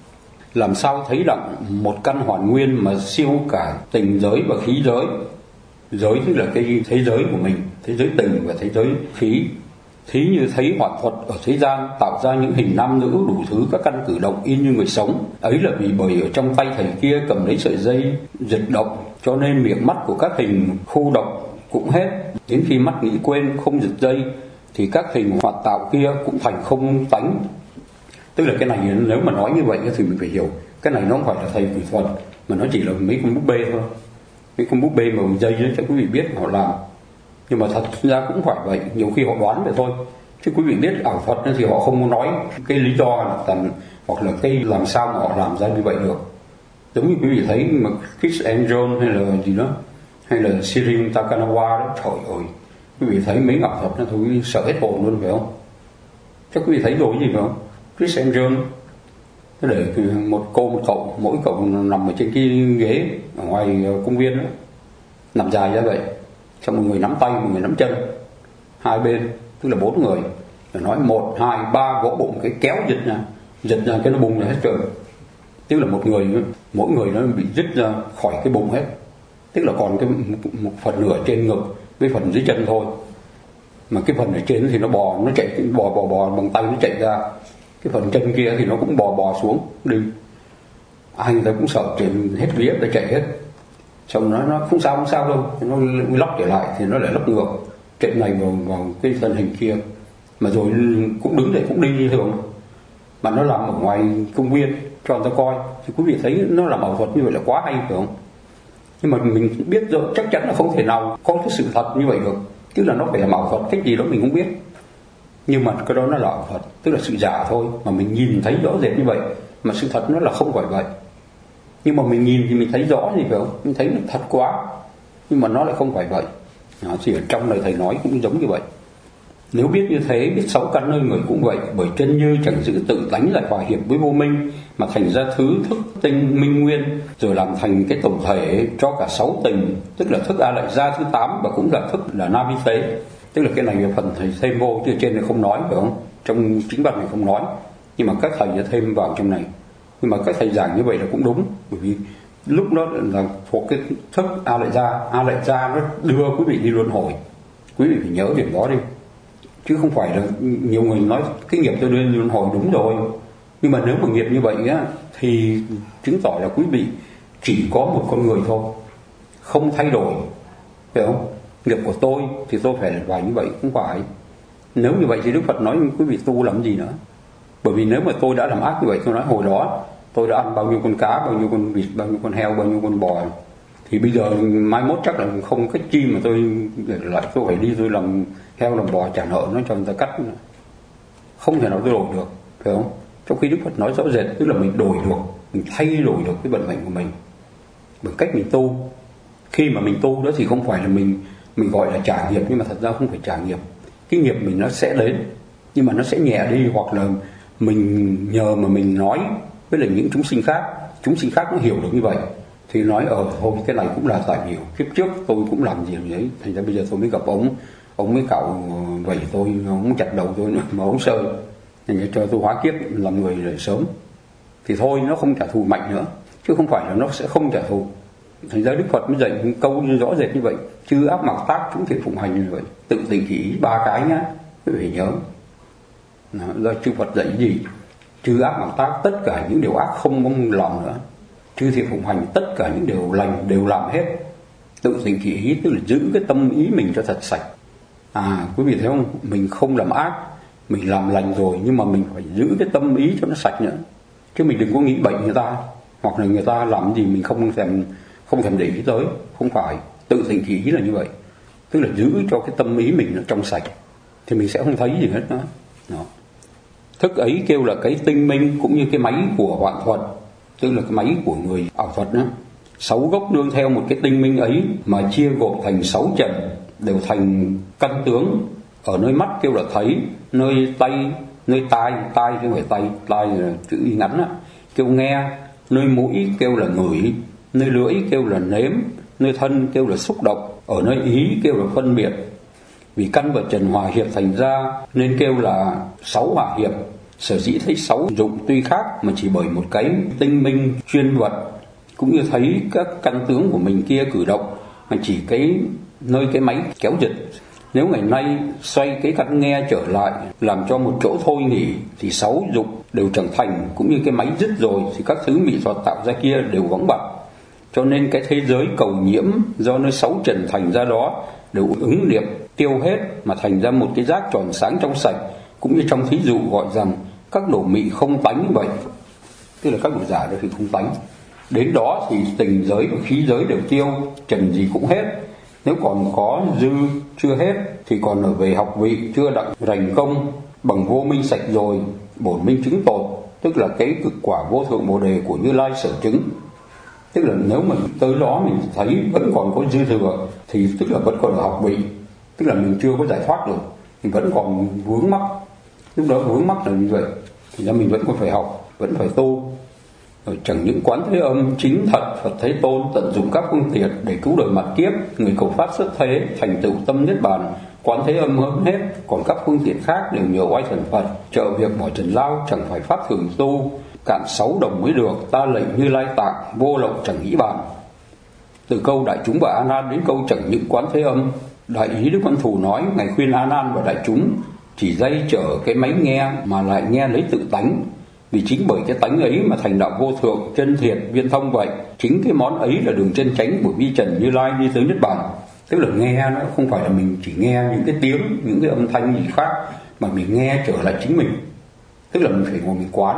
Làm sao thấy đặng một căn hoàn nguyên mà siêu cả tình giới và khí giới. Giới tức là cái thế giới của mình, thế giới tình và thế giới khí. Thí như thấy họa thuật ở thế gian tạo ra những hình nam nữ đủ thứ các căn cử động in như người sống. Ấy là vì bởi ở trong tay thầy kia cầm lấy sợi dây dịch động, cho nên miệng mắt của các hình khu động cũng hết. Đến khi mắt nghĩ quên không giật dây thì các hình hoạt tạo kia cũng thành không tánh. Tức là cái này nếu mà nói như vậy thì mình phải hiểu cái này nó không phải là thầy kỹ thuật, mà nó chỉ là mấy con búp bê thôi. Mấy con búp bê mà dây đó cho quý vị biết họ làm. Nhưng mà thật ra cũng phải vậy, nhiều khi họ đoán vậy thôi. Chứ quý vị biết ảo thuật thì họ không nói cái lý do là tầm, hoặc là cái làm sao mà họ làm ra như vậy được. Giống như quý vị thấy mà Chris Angel hay là gì đó, hay là Shirin Takanawa đó, trời ơi, quý vị thấy mấy ảo thuật nó thôi quý vị sợ hết hồn luôn phải không? Chắc quý vị thấy rồi gì phải không? Chris Angel nó để một cô một cậu, mỗi cậu nằm ở trên cái ghế ở ngoài công viên đó, nằm dài ra vậy. Xong một người nắm tay, một người nắm chân, hai bên, tức là bốn người. Rồi nói một, hai, ba, vỗ bụng cái kéo dịch ra, dịch ra cái nó bung ra hết trơn. Tức là một người, mỗi người nó bị dứt ra khỏi cái bụng hết. Tức là còn cái một phần nửa trên ngực với phần dưới chân thôi. Mà cái phần ở trên thì nó bò, nó chạy bò bò bò bằng tay nó chạy ra. Cái phần chân kia thì nó cũng bò bò xuống đi. Ai người ta cũng sợ trên hết vía để chạy hết. Xong nó nó không sao không sao đâu, nó lóc trở lại thì nó lại lóc ngược trận này vào, vào cái thân hình kia, mà rồi cũng đứng dậy cũng đi như thường, mà nó làm ở ngoài công viên cho người ta coi. Thì quý vị thấy nó làm ảo thuật như vậy là quá hay phải không? Nhưng mà mình biết rồi, chắc chắn là không thể nào có cái sự thật như vậy được, tức là nó phải làm ảo thuật cách gì đó mình không biết. Nhưng mà cái đó nó là ảo thuật, tức là sự giả thôi, mà mình nhìn thấy rõ rệt như vậy, mà sự thật nó là không phải vậy. Nhưng mà mình nhìn thì mình thấy rõ gì phải không? Mình thấy nó thật quá, nhưng mà nó lại không phải vậy. Nó chỉ ở trong lời thầy nói cũng giống như vậy. Nếu biết như thế, biết sáu căn nơi người cũng vậy, bởi chân như chẳng giữ tự tánh lại hòa hiệp với vô minh, mà thành ra thứ thức tinh minh nguyên, rồi làm thành cái tổng thể cho cả sáu tình, tức là thức A Lại Gia thứ tám, và cũng là thức là Na Vi Tế. Tức là cái này là phần thầy thêm vô, chứ trên này không nói phải không? Trong chính văn này không nói, nhưng mà các thầy đã thêm vào trong này. Nhưng mà các thầy giảng như vậy là cũng đúng, bởi vì lúc đó là thuộc cái thức A Lại Gia, A Lại Gia nó đưa quý vị đi luân hồi. Quý vị phải nhớ điểm đó đi, chứ không phải là nhiều người nói cái nghiệp tôi đưa đi luân hồi đúng rồi, nhưng mà nếu mà nghiệp như vậy á thì chứng tỏ là quý vị chỉ có một con người thôi, không thay đổi, phải không? Nghiệp của tôi thì tôi phải làm như vậy, không phải. Nếu như vậy thì Đức Phật nói quý vị tu làm gì nữa? Bởi vì nếu mà tôi đã làm ác như vậy, tôi nói hồi đó tôi đã ăn bao nhiêu con cá, bao nhiêu con vịt, bao nhiêu con heo, bao nhiêu con bò, thì bây giờ mai mốt chắc là không cách chi mà tôi để lại, tôi phải đi tôi làm heo làm bò trả nợ nó cho người ta cắt, không thể nào tôi đổi được, phải không? Trong khi Đức Phật nói rõ rệt, tức là mình đổi được, mình thay đổi được cái vận mệnh của mình bằng cách mình tu. Khi mà mình tu đó thì không phải là mình mình gọi là trả nghiệp, nhưng mà thật ra không phải trả nghiệp. Cái nghiệp mình nó sẽ đến, nhưng mà nó sẽ nhẹ đi, hoặc là mình nhờ mà mình nói với lại những chúng sinh khác, chúng sinh khác nó hiểu được như vậy thì nói ở ờ, thôi cái này cũng là tại nhiều kiếp trước tôi cũng làm gì vậy, thành ra bây giờ tôi mới gặp ông, ông mới cạo vẩy tôi, ông chặt đầu tôi mà ông sơi, thành ra cho tôi hóa kiếp làm người để sớm, thì thôi nó không trả thù mạnh nữa, chứ không phải là nó sẽ không trả thù. Thành ra Đức Phật mới dạy những câu như rõ rệt như vậy: chư ác mặc tác chúng thiện phụng hành như vậy, tự tịnh chỉ ba cái nhá, quý vị nhớ. Do chư Phật dạy gì? Chư ác mặc tác, tất cả những điều ác không mong làm nữa. Chư thiện phụng hành, tất cả những điều lành đều làm hết. Tự tịnh chỉ ý, tức là giữ cái tâm ý mình cho thật sạch. À, quý vị thấy không? Mình không làm ác, mình làm lành rồi, nhưng mà mình phải giữ cái tâm ý cho nó sạch nữa. Chứ mình đừng có nghĩ bệnh người ta, hoặc là người ta làm gì mình không thèm không thèm để ý tới. Không phải. Tự tịnh chỉ ý là như vậy, tức là giữ cho cái tâm ý mình nó trong sạch, thì mình sẽ không thấy gì hết nữa. Đó. Thức ấy kêu là cái tinh minh, cũng như cái máy của hoạn thuật, tức là cái máy của người ảo thuật đó. Sáu gốc nương theo một cái tinh minh ấy mà chia gộp thành sáu trần, đều thành căn tướng. Ở nơi mắt kêu là thấy, nơi tay, nơi tai, tai chứ không phải tay, tai là chữ y ngắn á, kêu nghe, nơi mũi kêu là ngửi, nơi lưỡi kêu là nếm, nơi thân kêu là xúc động, ở nơi ý kêu là phân biệt. Vì căn và trần hòa hiệp thành ra nên kêu là sáu hòa hiệp. Sở dĩ thấy sáu dụng tuy khác mà chỉ bởi một cái tinh minh chuyên vật, cũng như thấy các căn tướng của mình kia cử động mà chỉ cái nơi cái máy kéo giật. Nếu ngày nay xoay cái căn nghe trở lại làm cho một chỗ thôi nghỉ thì sáu dụng đều chẳng thành, cũng như cái máy dứt rồi thì các thứ mỹ thuật tạo ra kia đều vắng bặt. Cho nên cái thế giới cầu nhiễm do nơi sáu trần thành ra đó đều ứng niệm tiêu hết mà thành ra một cái giác tròn sáng trong sạch, cũng như trong thí dụ gọi rằng các đồ mị không tánh như vậy, tức là các đồ giả đó thì không tánh. Đến đó thì tình giới và khí giới đều tiêu, trần gì cũng hết. Nếu còn có dư chưa hết thì còn ở về học vị chưa đặng rành công, bằng vô minh sạch rồi bổn minh chứng tột, tức là cái cực quả vô thượng bồ đề của Như Lai sở chứng. Tức là nếu mình tới đó mình thấy vẫn còn có dư thừa thì tức là vẫn còn ở học vị, tức là mình chưa có giải thoát được, thì vẫn còn vướng mắc. Lúc đó vướng mắc là như vậy, thì ra mình vẫn còn phải học, vẫn phải tu. Rồi chẳng những quán thế âm chính thật Phật Thế Tôn tận dụng các phương tiện để cứu đời mạt kiếp, người cầu pháp xuất thế thành tựu tâm niết bàn, quán thế âm hơn hết. Còn các phương tiện khác đều nhờ oai thần Phật trợ việc bỏ trần lao, chẳng phải pháp thường tu, cạn sáu đồng mới được. Ta lệnh Như Lai tạng vô lậu chẳng nghĩ bàn. Từ câu đại chúng và A Nan đến câu chẳng những quán thế âm, đại ý Đức Văn Thù nói ngài khuyên A Nan và đại chúng chỉ dây chở cái máy nghe mà lại nghe lấy tự tánh. Vì chính bởi cái tánh ấy mà thành đạo vô thượng, chân thiệt, viên thông vậy. Chính cái món ấy là đường chân chánh của vi trần Như Lai đi tới Niết Bàn. Tức là nghe nó không phải là mình chỉ nghe những cái tiếng, những cái âm thanh gì khác, mà mình nghe trở lại chính mình. Tức là mình phải ngồi mình quán.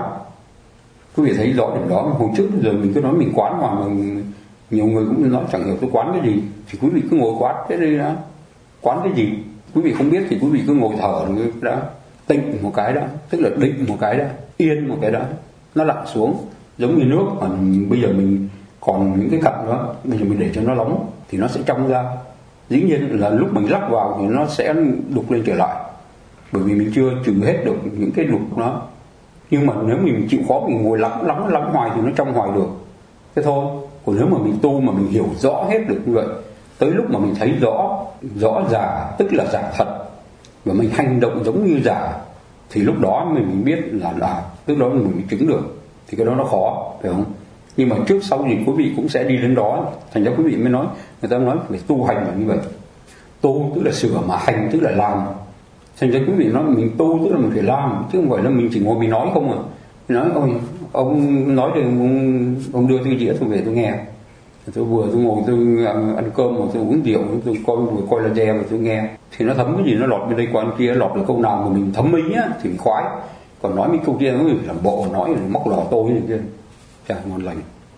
Quý vị thấy rõ điểm đó. Hồi trước giờ mình cứ nói mình quán mà mình, nhiều người cũng nói chẳng hiểu tôi quán cái gì. Thì quý vị cứ ngồi quán thế đây đó. Quán cái gì? Quý vị không biết thì quý vị cứ ngồi thở đó. Tịnh một cái đó, tức là định một cái đó, yên một cái đó, nó lặn xuống giống như nước. Mà bây giờ mình còn những cái cặn đó, bây giờ mình để cho nó nóng thì nó sẽ trong ra. Dĩ nhiên là lúc mình lắc vào thì nó sẽ đục lên trở lại, bởi vì mình chưa trừ hết được những cái đục đó. Nhưng mà nếu mình chịu khó mình ngồi lắng lắng lắng hoài thì nó trong hoài được, thế thôi. Còn nếu mà mình tu mà mình hiểu rõ hết được như vậy, tới lúc mà mình thấy rõ rõ giả, tức là giả thật, và mình hành động giống như giả, thì lúc đó mình, mình biết là là lúc đó mình mới chứng được. Thì cái đó nó khó, phải không? Nhưng mà trước sau thì quý vị cũng sẽ đi đến đó. Thành ra quý vị mới nói, người ta nói phải tu hành là như vậy. Tu tức là sửa, mà hành tức là làm. Thành ra quý vị nói mình tu tức là mình phải làm, chứ không phải là mình chỉ ngồi mình nói không à. Mình nói ôi ông nói thì ông, ông đưa tôi dĩa tôi về tôi nghe. Tôi vừa tôi ngồi tôi ăn cơm mà tôi uống rượu, tôi coi vừa coi là dè mà tôi nghe, thì nó thấm cái gì nó lọt bên đây qua bên kia, lọt được câu nào mà mình thấm ý á thì mình khoái. Còn nói mấy câu kia nó làm bộ nói rồi móc lò tôi này kia, chả ngon lành.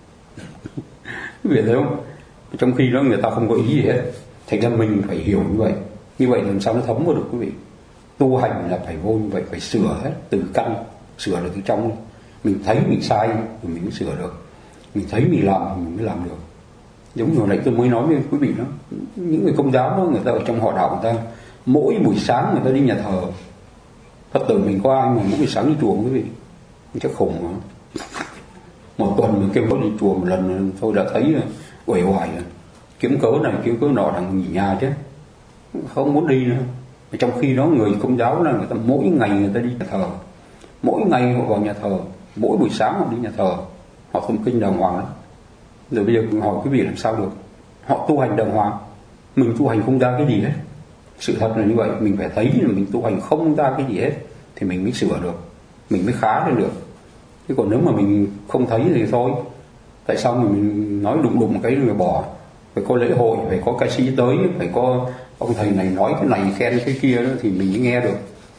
Quý vị thấy không? Trong khi đó người ta không có ý gì hết. Thành ra mình phải hiểu như vậy. Như vậy làm sao nó thấm vào được quý vị? Tu hành là phải vô như vậy, phải sửa hết từ căn, sửa được từ trong. Mình thấy mình sai thì mình mới sửa được, mình thấy mình làm thì mình mới làm được. Giống như hồi nãy tôi mới nói với quý vị đó, những người Công giáo đó, người ta ở trong họ đạo người ta mỗi buổi sáng người ta đi nhà thờ. Phật tử mình có ai mà mỗi buổi sáng đi chùa quý vị? Chắc khủng mà. Một tuần mình kêu có đi chùa một lần thôi đã thấy uể oải rồi, kiếm cớ này kiếm cớ nọ đằng nghỉ nhà chứ không muốn đi nữa. Trong khi đó người Công giáo là người ta mỗi ngày người ta đi nhà thờ, mỗi ngày họ vào nhà thờ, mỗi buổi sáng họ đi nhà thờ, họ không kinh đàng hoàng lắm. Rồi bây giờ hỏi quý vị làm sao được? Họ tu hành đàng hoàng, mình tu hành không ra cái gì hết. Sự thật là như vậy, mình phải thấy là mình tu hành không ra cái gì hết thì mình mới sửa được, mình mới khá lên được. Chứ còn nếu mà mình không thấy thì thôi. Tại sao mình nói đụng đụng cái người bỏ? Phải có lễ hội, phải có ca sĩ tới, phải có ông thầy này nói cái này khen cái kia đó thì mình mới nghe được.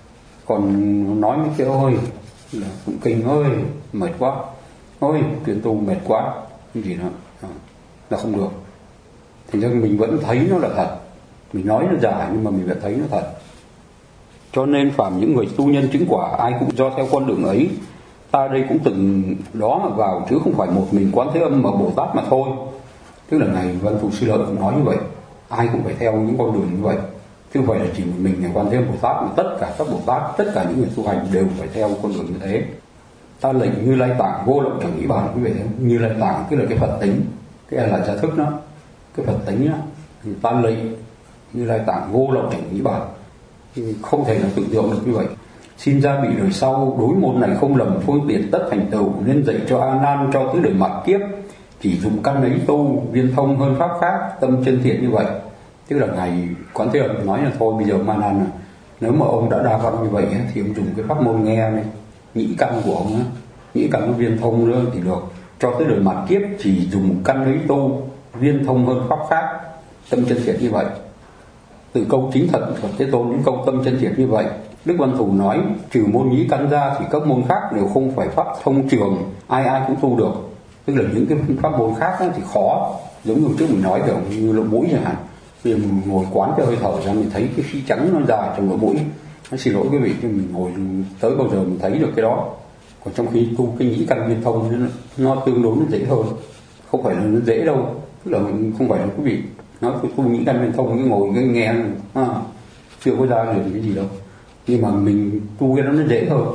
Còn nói mấy cái ôi là cũng kinh ơi mệt quá, ôi tuyển tu mệt quá, cái gì đó là không được. Thì nên mình vẫn thấy nó là thật, mình nói nó giả nhưng mà mình vẫn thấy nó thật. Cho nên phạm những người tu nhân chứng quả ai cũng do theo con đường ấy. Ta đây cũng từng đó mà vào, chứ không phải một mình Quán Thế Âm mà Bồ Tát mà thôi. Tức là Ngài Văn Thù Sư Lợi cũng nói như vậy, ai cũng phải theo những con đường như vậy, chứ không phải là chỉ một mình Ngài Quan Thế Âm Bồ Tát, mà tất cả các Bồ Tát, tất cả những người tu hành đều phải theo con đường như thế. Ta lệnh Như Lai Tạng vô lậu chẳng nghĩ bàn. Quý vị thấy Như Lai Tạng tức là cái Phật tính, cái là gia thức đó, cái Phật tính đó. Thì ta lệnh Như Lai Tạng vô lậu chẳng nghĩ bàn, không thể là tưởng tượng được như vậy. Xin ra bị đời sau đối môn này không lầm phương tiện tất thành tựu, nên dạy cho A Nan cho tứ đời mạt kiếp, chỉ dùng căn ấy tu viên thông hơn pháp khác, tâm chân thiện như vậy. Tức là Ngài Quán Thế Âm nói là thôi bây giờ Ma Nan, nếu mà ông đã đa văn như vậy thì ông dùng cái pháp môn nghe này, nhĩ căn của ông, nhĩ căn viên thông nữa thì được. Cho tới đời mạt kiếp chỉ dùng căn ấy tu viên thông hơn pháp khác, tâm chân thiện như vậy. Từ câu chính thật Phật Thế Tôn đến câu tâm chân thiện như vậy, Đức Văn Thù nói trừ môn nhĩ căn ra thì các môn khác đều không phải pháp thông trường, ai ai cũng tu được. Tức là những cái pháp môn khác thì khó, giống như trước mình nói kiểu như lỗ mũi chẳng hạn. Bây giờ mình ngồi quán cái hơi thở ra mình thấy cái khí trắng nó dài trong lỗ mũi, nó xin lỗi quý vị, nhưng mình ngồi tới bao giờ mình thấy được cái đó. Còn trong khi tu cái nhĩ căn viên thông nó, nó tương đối nó dễ hơn, không phải là nó dễ đâu. Tức là mình không phải là quý vị nó tu nhĩ căn viên thông cái ngồi cái nghe à, chưa có ra được cái gì đâu, nhưng mà mình tu cái đó nó dễ hơn.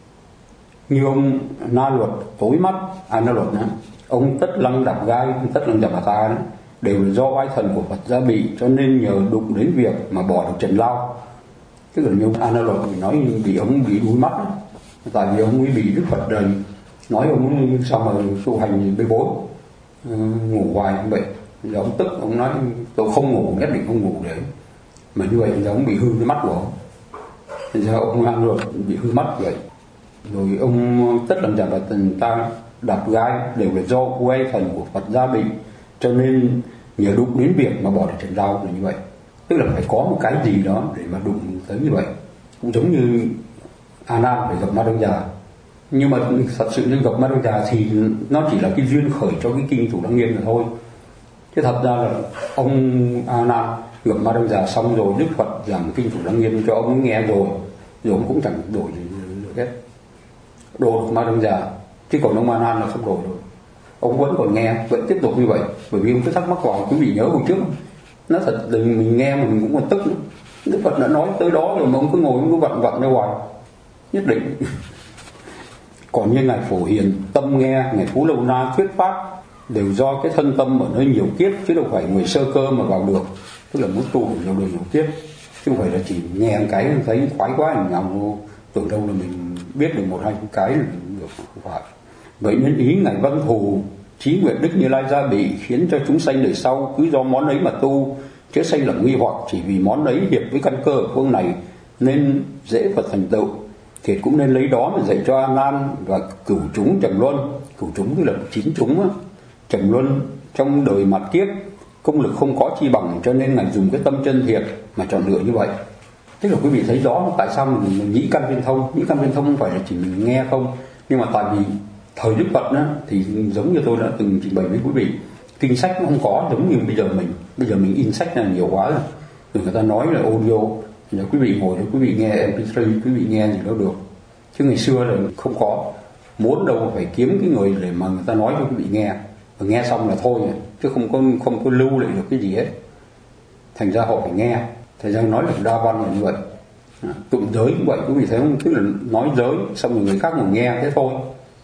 Như ông Na Luật tối mắt, à Na Luật nữa, ông Tất Lăng Đạp Gai, Tất Lăng Đạp Bà Ta đó, đều là do oai thần của Phật gia bị, cho nên nhờ đụng đến việc mà bỏ được trần lao. Tức là như ông A Na Luật mình nói bị ông bị đuối mắt đó. Tại vì ông ấy bị Đức Phật đời nói ông sao mà tu hành bê bối, uh, ngủ hoài như vậy. Giờ ông tức, ông nói tôi không ngủ, nhất định không ngủ đấy. Mà như vậy giờ ông bị hư cái mắt của ông. Thành ra ông A Na Luật bị hư mắt vậy. Rồi ông Tất Lăng Đạp Bà Ta Đạp Gai đều là do oai thần của Phật gia bị, cho nên nhờ đụng đến việc mà bỏ được trần lao là như vậy. Tức là phải có một cái gì đó để mà đụng tới như vậy. Cũng giống như A Nan phải gặp Ma Đăng Già, nhưng mà thật sự nên gặp Ma Đăng Già thì nó chỉ là cái duyên khởi cho cái kinh Thủ Lăng Nghiêm là thôi. Chứ thật ra là ông A Nan gặp Ma Đăng Già xong rồi Đức Phật giảng kinh Thủ Lăng Nghiêm cho ông nghe rồi, rồi ông cũng chẳng đổi gì được hết, đồ được Ma Đăng Già. Chứ còn ông A Nan là không đổi rồi, ông vẫn còn nghe, vẫn tiếp tục như vậy. Bởi vì ông cứ thắc mắc vào, quý vị nhớ hồi trước nó thật là mình nghe mình cũng còn tức. Đức Phật đã nói tới đó rồi mà ông cứ ngồi ông cứ vặn vặn ra hoài, nhất định. Còn như Ngài Phổ Hiền tâm nghe, Ngài Phú Lâu Na thuyết pháp đều do cái thân tâm ở nơi nhiều kiếp, chứ đâu phải người sơ cơ mà vào được. Tức là muốn tu được nhiều đời nhiều kiếp, chứ không phải là chỉ nghe một cái thấy khoái quá mình nào tưởng đâu là mình biết được một hai cái là được, không phải. Vậy nên ý Ngài Văn Thù chí nguyện Đức Như Lai gia bị, khiến cho chúng sanh đời sau cứ do món ấy mà tu, chứ sanh là nghi hoặc chỉ vì món ấy hiệp với căn cơ ở phương này nên dễ Phật thành tựu. Thiệt cũng nên lấy đó mà dạy cho A Nan và cửu chúng trầm luân. Cửu chúng tức là chín chúng á, trầm luân trong đời mạt kiếp công lực không có chi bằng, cho nên Ngài dùng cái tâm chân thiện mà chọn lựa như vậy. Tức là quý vị thấy rõ tại sao mình, mình nhĩ căn viên thông. Nhĩ căn viên thông không phải là chỉ mình nghe không, nhưng mà tại vì thời Đức Phật đó, thì giống như tôi đã từng trình bày với quý vị, kinh sách nó không có giống như bây giờ mình. Bây giờ mình in sách là nhiều quá rồi, rồi người ta nói là audio thì là quý vị ngồi để quý vị nghe em pê ba, quý vị nghe gì đâu được. Chứ ngày xưa là không có, muốn đâu phải kiếm cái người để mà người ta nói cho quý vị nghe, và nghe xong là thôi, chứ không có không có lưu lại được cái gì hết. Thành ra họ phải nghe. Thành ra nói được đa văn là như vậy. À, tụng giới cũng vậy, quý vị thấy không? Tức là nói giới xong rồi người khác ngồi nghe thế thôi.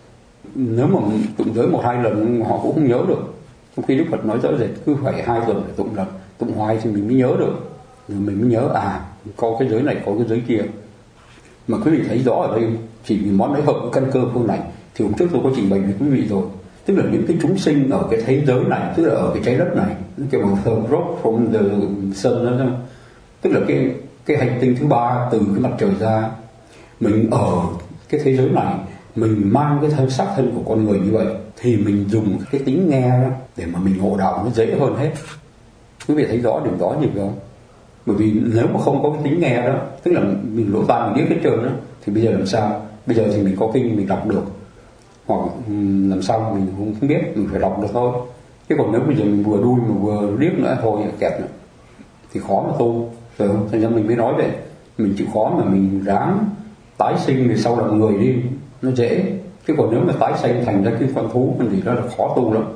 Nếu mà tụng giới một hai lần họ cũng không nhớ được. Trong khi Đức Phật nói rõ rệt cứ phải hai tuần để tụng lần, tụng hoài thì mình mới nhớ được, rồi mình mới nhớ à có cái giới này có cái giới kia. Mà quý vị thấy rõ ở đây chỉ vì món đấy hợp với căn cơ phương này. Thì hôm trước tôi có trình bày với quý vị rồi, tức là những cái chúng sinh ở cái thế giới này, tức là ở cái trái đất này, kiểu bằng the rock from the sun đó, tức là cái cái hành tinh thứ ba từ cái mặt trời ra. Mình ở cái thế giới này, mình mang cái thân xác thân của con người như vậy, thì mình dùng cái tính nghe đó để mà mình ngộ đạo nó dễ hơn hết. Quý vị thấy rõ điểm đó gì không? Bởi vì nếu mà không có cái tính nghe đó, tức là mình lỗ tai mình biết hết trơn đó, thì bây giờ làm sao? Bây giờ thì mình có kinh mình đọc được, hoặc làm sao mình cũng không biết, mình phải đọc được thôi. Chứ còn nếu bây giờ mình vừa đuôi mà vừa điếc nữa thôi kẹt nữa, thì khó mà tu, phải không? Thành ra mình mới nói vậy. Mình chịu khó mà mình ráng tái sinh về sau làm người đi, nó dễ. Chứ còn nếu mà tái sinh thành ra cái con thú con gì đó là khó tu lắm.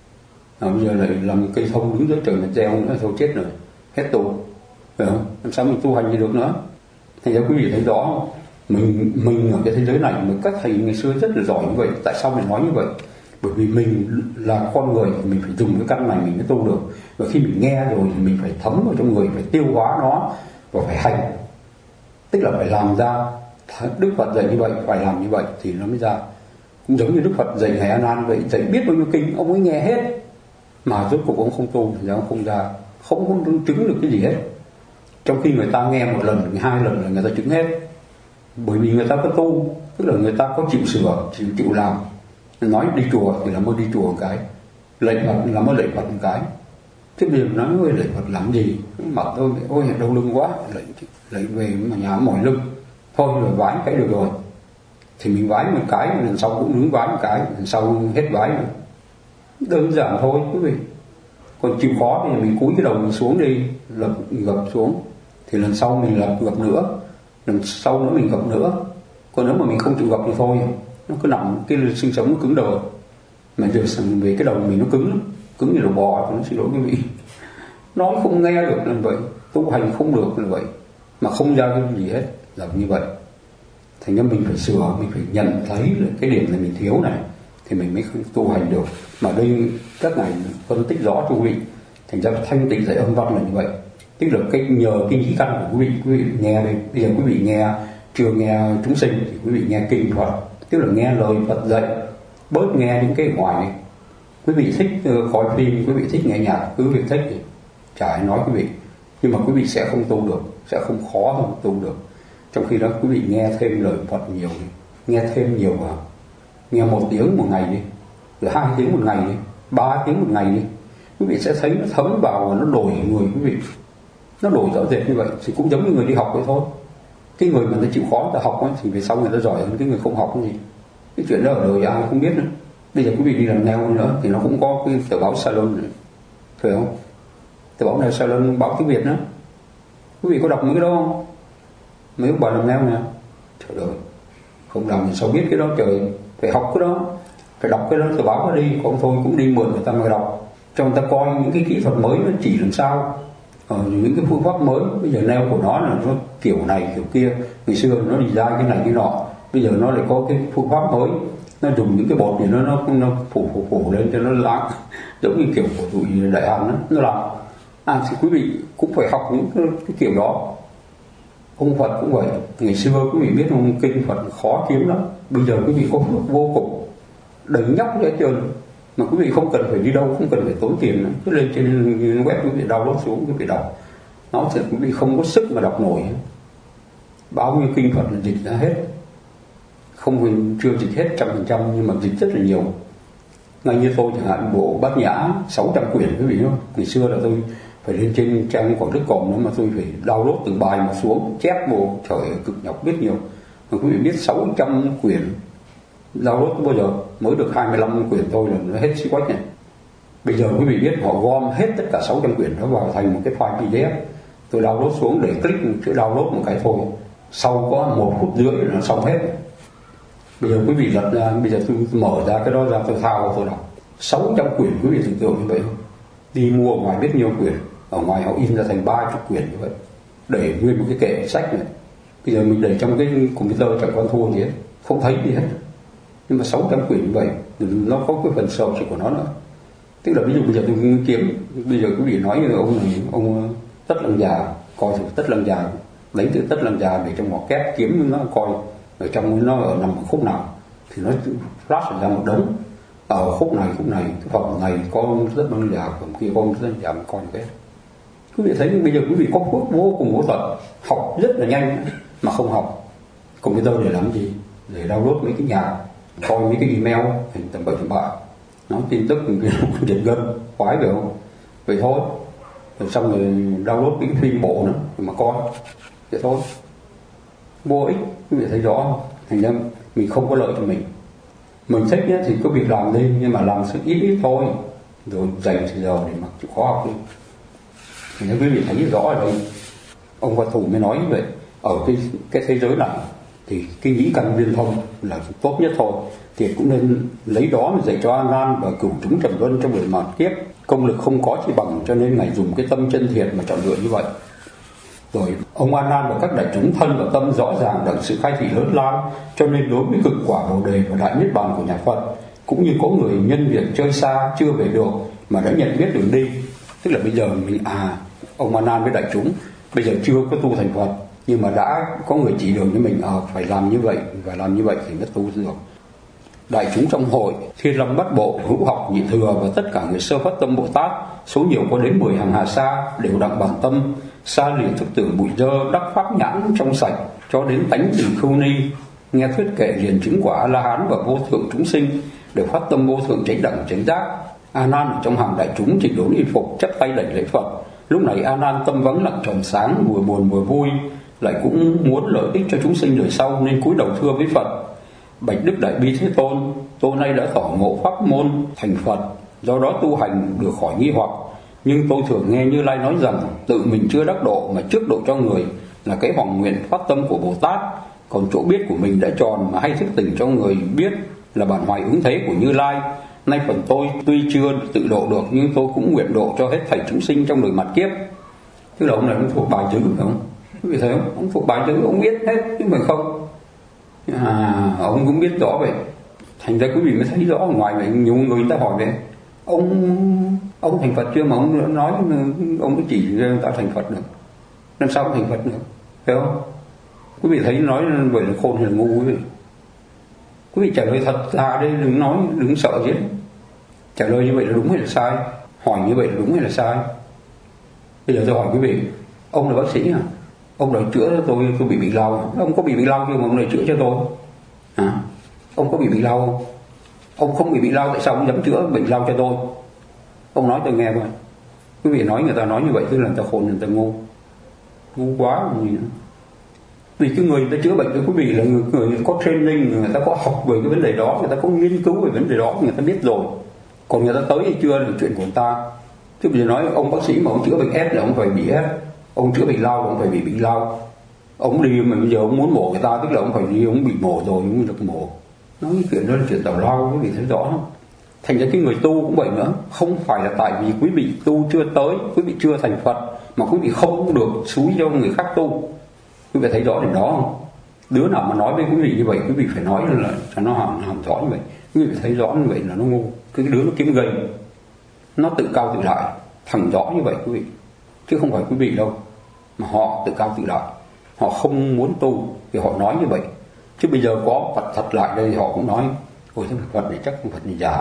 À, bây giờ lại làm cây thông đứng dưới trời mà gieo nữa thôi chết rồi, hết tu, phải không? Làm sao mình tu hành gì được nữa? Thành ra quý vị thấy rõ, mình mình ở cái thế giới này mà các thầy ngày xưa rất là giỏi như vậy. Tại sao mình nói như vậy? Bởi vì mình là con người, mình phải dùng cái căn này mình mới tu được. Và khi mình nghe rồi thì mình phải thấm vào trong người, phải tiêu hóa nó và phải hành, tức là phải làm ra. Đức Phật dạy như vậy, phải làm như vậy thì nó mới ra. Cũng giống như Đức Phật dạy Ngài A Nan vậy, dạy biết bao nhiêu kinh ông ấy nghe hết mà rốt cuộc ông không tu thì ông không ra, không không chứng được cái gì hết. Trong khi người ta nghe một lần, hai lần là người ta chứng hết. Bởi vì người ta có tu, tức là người ta có chịu sửa, chịu chịu làm. Nói đi chùa thì làm ơn đi chùa một cái, lạy Phật làm ơn lạy Phật một cái. Thế bây giờ nói ơi lạy Phật làm gì? Mặt tôi ôi đau lưng quá, lạy lạy về mà nhà mỏi lưng. Thôi rồi vái cái được rồi. Thì mình vái một cái, lần sau cũng đứng vái một cái, lần sau hết vái nữa. Đơn giản thôi quý vị. Còn chịu khó thì mình cúi cái đầu mình xuống đi, lập gập xuống. Thì lần sau mình lập gập nữa, lần sau nữa mình gập nữa. Còn nếu mà mình không chịu gập thì thôi, nó cứ nằm cái xương sống nó cứng đờ. Mà giờ về cái đầu mình nó cứng lắm, cứng như đầu bò, nó xin lỗi quý vị. Nói không nghe được là vậy, tu hành không được là vậy, mà không ra cái gì hết là như vậy. Thành ra mình phải sửa, mình phải nhận thấy là cái điểm này mình thiếu này thì mình mới tu hành được. Mà đây các ngài phân tích rõ cho quý vị. Thành ra thanh tịnh dạy âm văn là như vậy. Tức là cái nhờ kinh khí căn của quý vị, quý vị nghe đây. Bây giờ quý vị nghe chưa nghe chúng sinh thì quý vị nghe kinh Phật, tức là nghe lời Phật dạy, bớt nghe những cái ngoài này. Quý vị thích coi phim, quý vị thích nghe nhạc, quý vị thích thì chả ai nói quý vị, nhưng mà quý vị sẽ không tu được, sẽ không khó không tu được. Trong khi đó quý vị nghe thêm lời Phật nhiều đi, nghe thêm nhiều vào, nghe một tiếng một ngày đi, rồi hai tiếng một ngày đi, ba tiếng một ngày đi, quý vị sẽ thấy nó thấm vào và nó đổi người quý vị, nó đổi rõ rệt như vậy. Thì cũng giống như người đi học vậy thôi. Cái người mà người ta chịu khó người ta học ấy, thì về sau người ta giỏi hơn cái người không học cái gì. Cái chuyện đó ở đời ai không biết nữa. Bây giờ quý vị đi làm nail nữa thì nó cũng có cái tờ báo salon này, phải không? Tờ báo này salon báo tiếng Việt nữa. Quý vị có đọc mấy cái đó không? Mấy ông bà làm nail nè, trời ơi, không làm thì sao biết cái đó trời. Phải học cái đó, phải đọc cái đó tờ báo đó đi. Còn thôi cũng đi mượn người ta mà đọc, cho người ta coi những cái kỹ thuật mới nó chỉ làm sao. Ờ, những cái phương pháp mới. Bây giờ nail của nó là nó kiểu này kiểu kia, ngày xưa nó đi ra cái này cái nọ, bây giờ nó lại có cái phương pháp mới, nó dùng những cái bột thì nó nó nó phủ phủ phủ lên cho nó lãng, giống như kiểu của tụi Đại Hàn đó, nó làm. À thì quý vị cũng phải học những cái, cái kiểu đó. Ông Phật cũng vậy. Ngày xưa quý vị biết không, kinh Phật khó kiếm lắm. Bây giờ quý vị có phước vô cùng, đầy nhóc hết trơn. Mà quý vị không cần phải đi đâu, không cần phải tốn tiền nữa. Cứ lên trên web quý vị download xuống quý vị đọc. Nó sẽ quý vị không có sức mà đọc nổi. Bao nhiêu kinh Phật là dịch ra hết, không mình chưa dịch hết trăm phần trăm nhưng mà dịch rất là nhiều. Ngay như tôi chẳng hạn, bộ Bát Nhã sáu trăm quyển quý vị không? Ngày xưa là tôi phải lên trên trang Quảng Đức Cổng nữa mà tôi phải download từ bài mà xuống chép bộ, trời ơi, cực nhọc biết nhiều. Mà quý vị biết sáu trăm quyển download bao giờ mới được hai mươi lăm quyển thôi là nó hết xí quách này. Bây giờ quý vị biết họ gom hết tất cả sáu trăm quyển đó vào thành một cái file pê đê ép. Tôi download xuống để click chữ download một cái thôi, sau có một phút rưỡi là nó xong hết. Bây giờ quý vị lật ra, bây giờ tôi mở ra cái đó ra tôi thao vào tôi đọc sáu trăm quyển. Quý vị tưởng tượng như vậy không? Đi mua ở ngoài biết nhiều quyển, ở ngoài họ in ra thành ba mươi quyển như vậy, để nguyên một cái kệ sách này. Bây giờ mình để trong cái computer chẳng con thua gì hết, không thấy gì hết. Nhưng mà sáu trăm quyển như vậy, nó có cái phần sầu của nó nữa. Tức là ví dụ bây giờ tôi kiếm, bây giờ quý vị nói như ông này, ông Tất Lăng Già, coi thử Tất Lăng Già, lấy từ Tất Lăng Già để trong ngõ kép kiếm nó coi ở trong nó ở nằm ở khúc nào thì nó flash ra một đống. Ở khúc này khúc này cái phòng này có Tất Lăng Già, phòng kia có Tất Lăng Già, mình coi cái. Quý vị thấy bây giờ quý vị có phước vô cùng vô tận, học rất là nhanh mà không học. Computer để làm gì? Để download mấy cái nhạc, coi mấy cái email hình tầm bậy tầm bạ, nói tin tức giật gân khoái được không? Vậy thôi. Rồi xong rồi download những cái phim bộ nữa mà coi, vậy thôi, vô ích. Quý vị thấy rõ không? Thành ra mình không có lợi cho mình. Mình thích nhất thì có việc làm đi, nhưng mà làm sự ít ít thôi, rồi dành thời giờ để mặc chịu khó học đi. Thì nếu quý vị thấy rõ ở đây, ông Phật Thủ mới nói như vậy. ở cái cái thế giới này thì cái nhĩ căn viên thông là tốt nhất thôi. Thì cũng nên lấy đó mà dạy cho A Nan và cửu chúng trầm luân trong đời mạt kiếp. Công lực không có chi bằng, cho nên ngài dùng cái tâm chân thiện mà chọn lựa như vậy. Rồi ông A Nan và các đại chúng thân và tâm rõ ràng đặng sự khai thị lớn lao, cho nên đối với cực quả bồ đề và đại niết bàn của nhà Phật, cũng như có người nhân việc chơi xa chưa về được mà đã nhận biết đường đi. Tức là bây giờ mình à ông A Nan với đại chúng bây giờ chưa có tu thành Phật, nhưng mà đã có người chỉ đường cho mình, ờ à, phải làm như vậy và làm như vậy thì mới tu được. Đại chúng trong hội Thiên Long Bát Bộ, Hữu Học, Nhị Thừa và tất cả người sơ phát tâm Bồ Tát, số nhiều có đến mười hàng hà sa, đều đặng bản tâm xa lìa thức tử bụi dơ, đắc pháp nhãn trong sạch, cho đến tánh từ khưu ni, nghe thuyết kệ liền chứng quả A La Hán và vô thượng chúng sinh, đều phát tâm vô thượng chánh đẳng chánh giác. A Nan ở trong hàng đại chúng chỉnh đốn y phục, chắp tay đảnh lễ Phật. Lúc này A Nan tâm vắng lặng tròn sáng, vừa buồn vừa vui, lại cũng muốn lợi ích cho chúng sinh đời sau, nên cúi đầu thưa với Phật: Bạch Đức Đại Bi Thế Tôn, tôi nay đã tỏ ngộ pháp môn thành Phật, do đó tu hành được khỏi nghi hoặc. Nhưng tôi thường nghe Như Lai nói rằng tự mình chưa đắc độ mà trước độ cho người là cái hoằng nguyện phát tâm của Bồ Tát, còn chỗ biết của mình đã tròn mà hay thức tỉnh cho người biết là bản hoài ứng thế của Như Lai. Nay phần tôi tuy chưa tự độ được, nhưng tôi cũng nguyện độ cho hết thảy chúng sinh trong đời mạt kiếp. Tức là ông này ông thuộc bài chữ phải không? Quý vị thấy không? Ông thuộc bài chữ, ông biết hết chứ phải không? À, ông cũng biết rõ vậy. Thành ra quý vị mới thấy rõ ngoài vậy. Nhiều người ta hỏi về ông ông thành Phật chưa, mà ông nói ông cứ chỉ người ta thành Phật được, làm sao thành Phật được, phải không? Quý vị thấy nói vậy là khôn hay là ngu? Quý vị quý vị trả lời thật ra đây, đừng nói, đừng sợ chứ. Trả lời như vậy là đúng hay là sai? Hỏi như vậy là đúng hay là sai? Bây giờ tôi hỏi quý vị, ông là bác sĩ à? Ông đã chữa cho tôi, tôi bị bị lao. Ông có bị bị lao chưa mà ông lại chữa cho tôi? Hả? Ông có bị bị lao không? Ông không bị bị lao, tại sao ông dám chữa bệnh lao cho tôi? Ông nói tôi nghe coi. Quý vị nói người ta nói như vậy tức là người ta khôn, người ta ngu. Ngu quá gì nữa. Vì cái người người ta chữa bệnh cho quý vị là người, người có training, người ta có học về cái vấn đề đó, người ta có nghiên cứu về vấn đề đó, người ta biết rồi. Còn người ta tới hay chưa là chuyện của người ta. Chứ bây giờ nói ông bác sĩ mà ông chữa bệnh S là ông phải bị S, ông chữa bệnh lao ông phải bị bị lao. Ông đi mà bây giờ ông muốn mổ người ta tức là ông phải đi, ông bị mổ rồi ông mới được mổ. Nói cái chuyện đó là chuyện tào lao, quý vị thấy rõ không? Thành ra cái người tu cũng vậy nữa, không phải là tại vì quý vị tu chưa tới, quý vị chưa thành Phật mà quý vị không được xúi cho người khác tu. Quý vị thấy rõ điểm đó không? Đứa nào mà nói với quý vị như vậy, quý vị phải nói là cho nó hàm, hàm rõ như vậy. Quý vị thấy rõ như vậy là nó ngu. Cái đứa nó kiếm gây, nó tự cao tự đại, thẳng rõ như vậy quý vị. Chứ không phải quý vị đâu, mà họ tự cao tự đại, họ không muốn tu thì họ nói như vậy. Chứ bây giờ có Phật thật lại đây họ cũng nói ôi cái Phật này chắc Phật này già.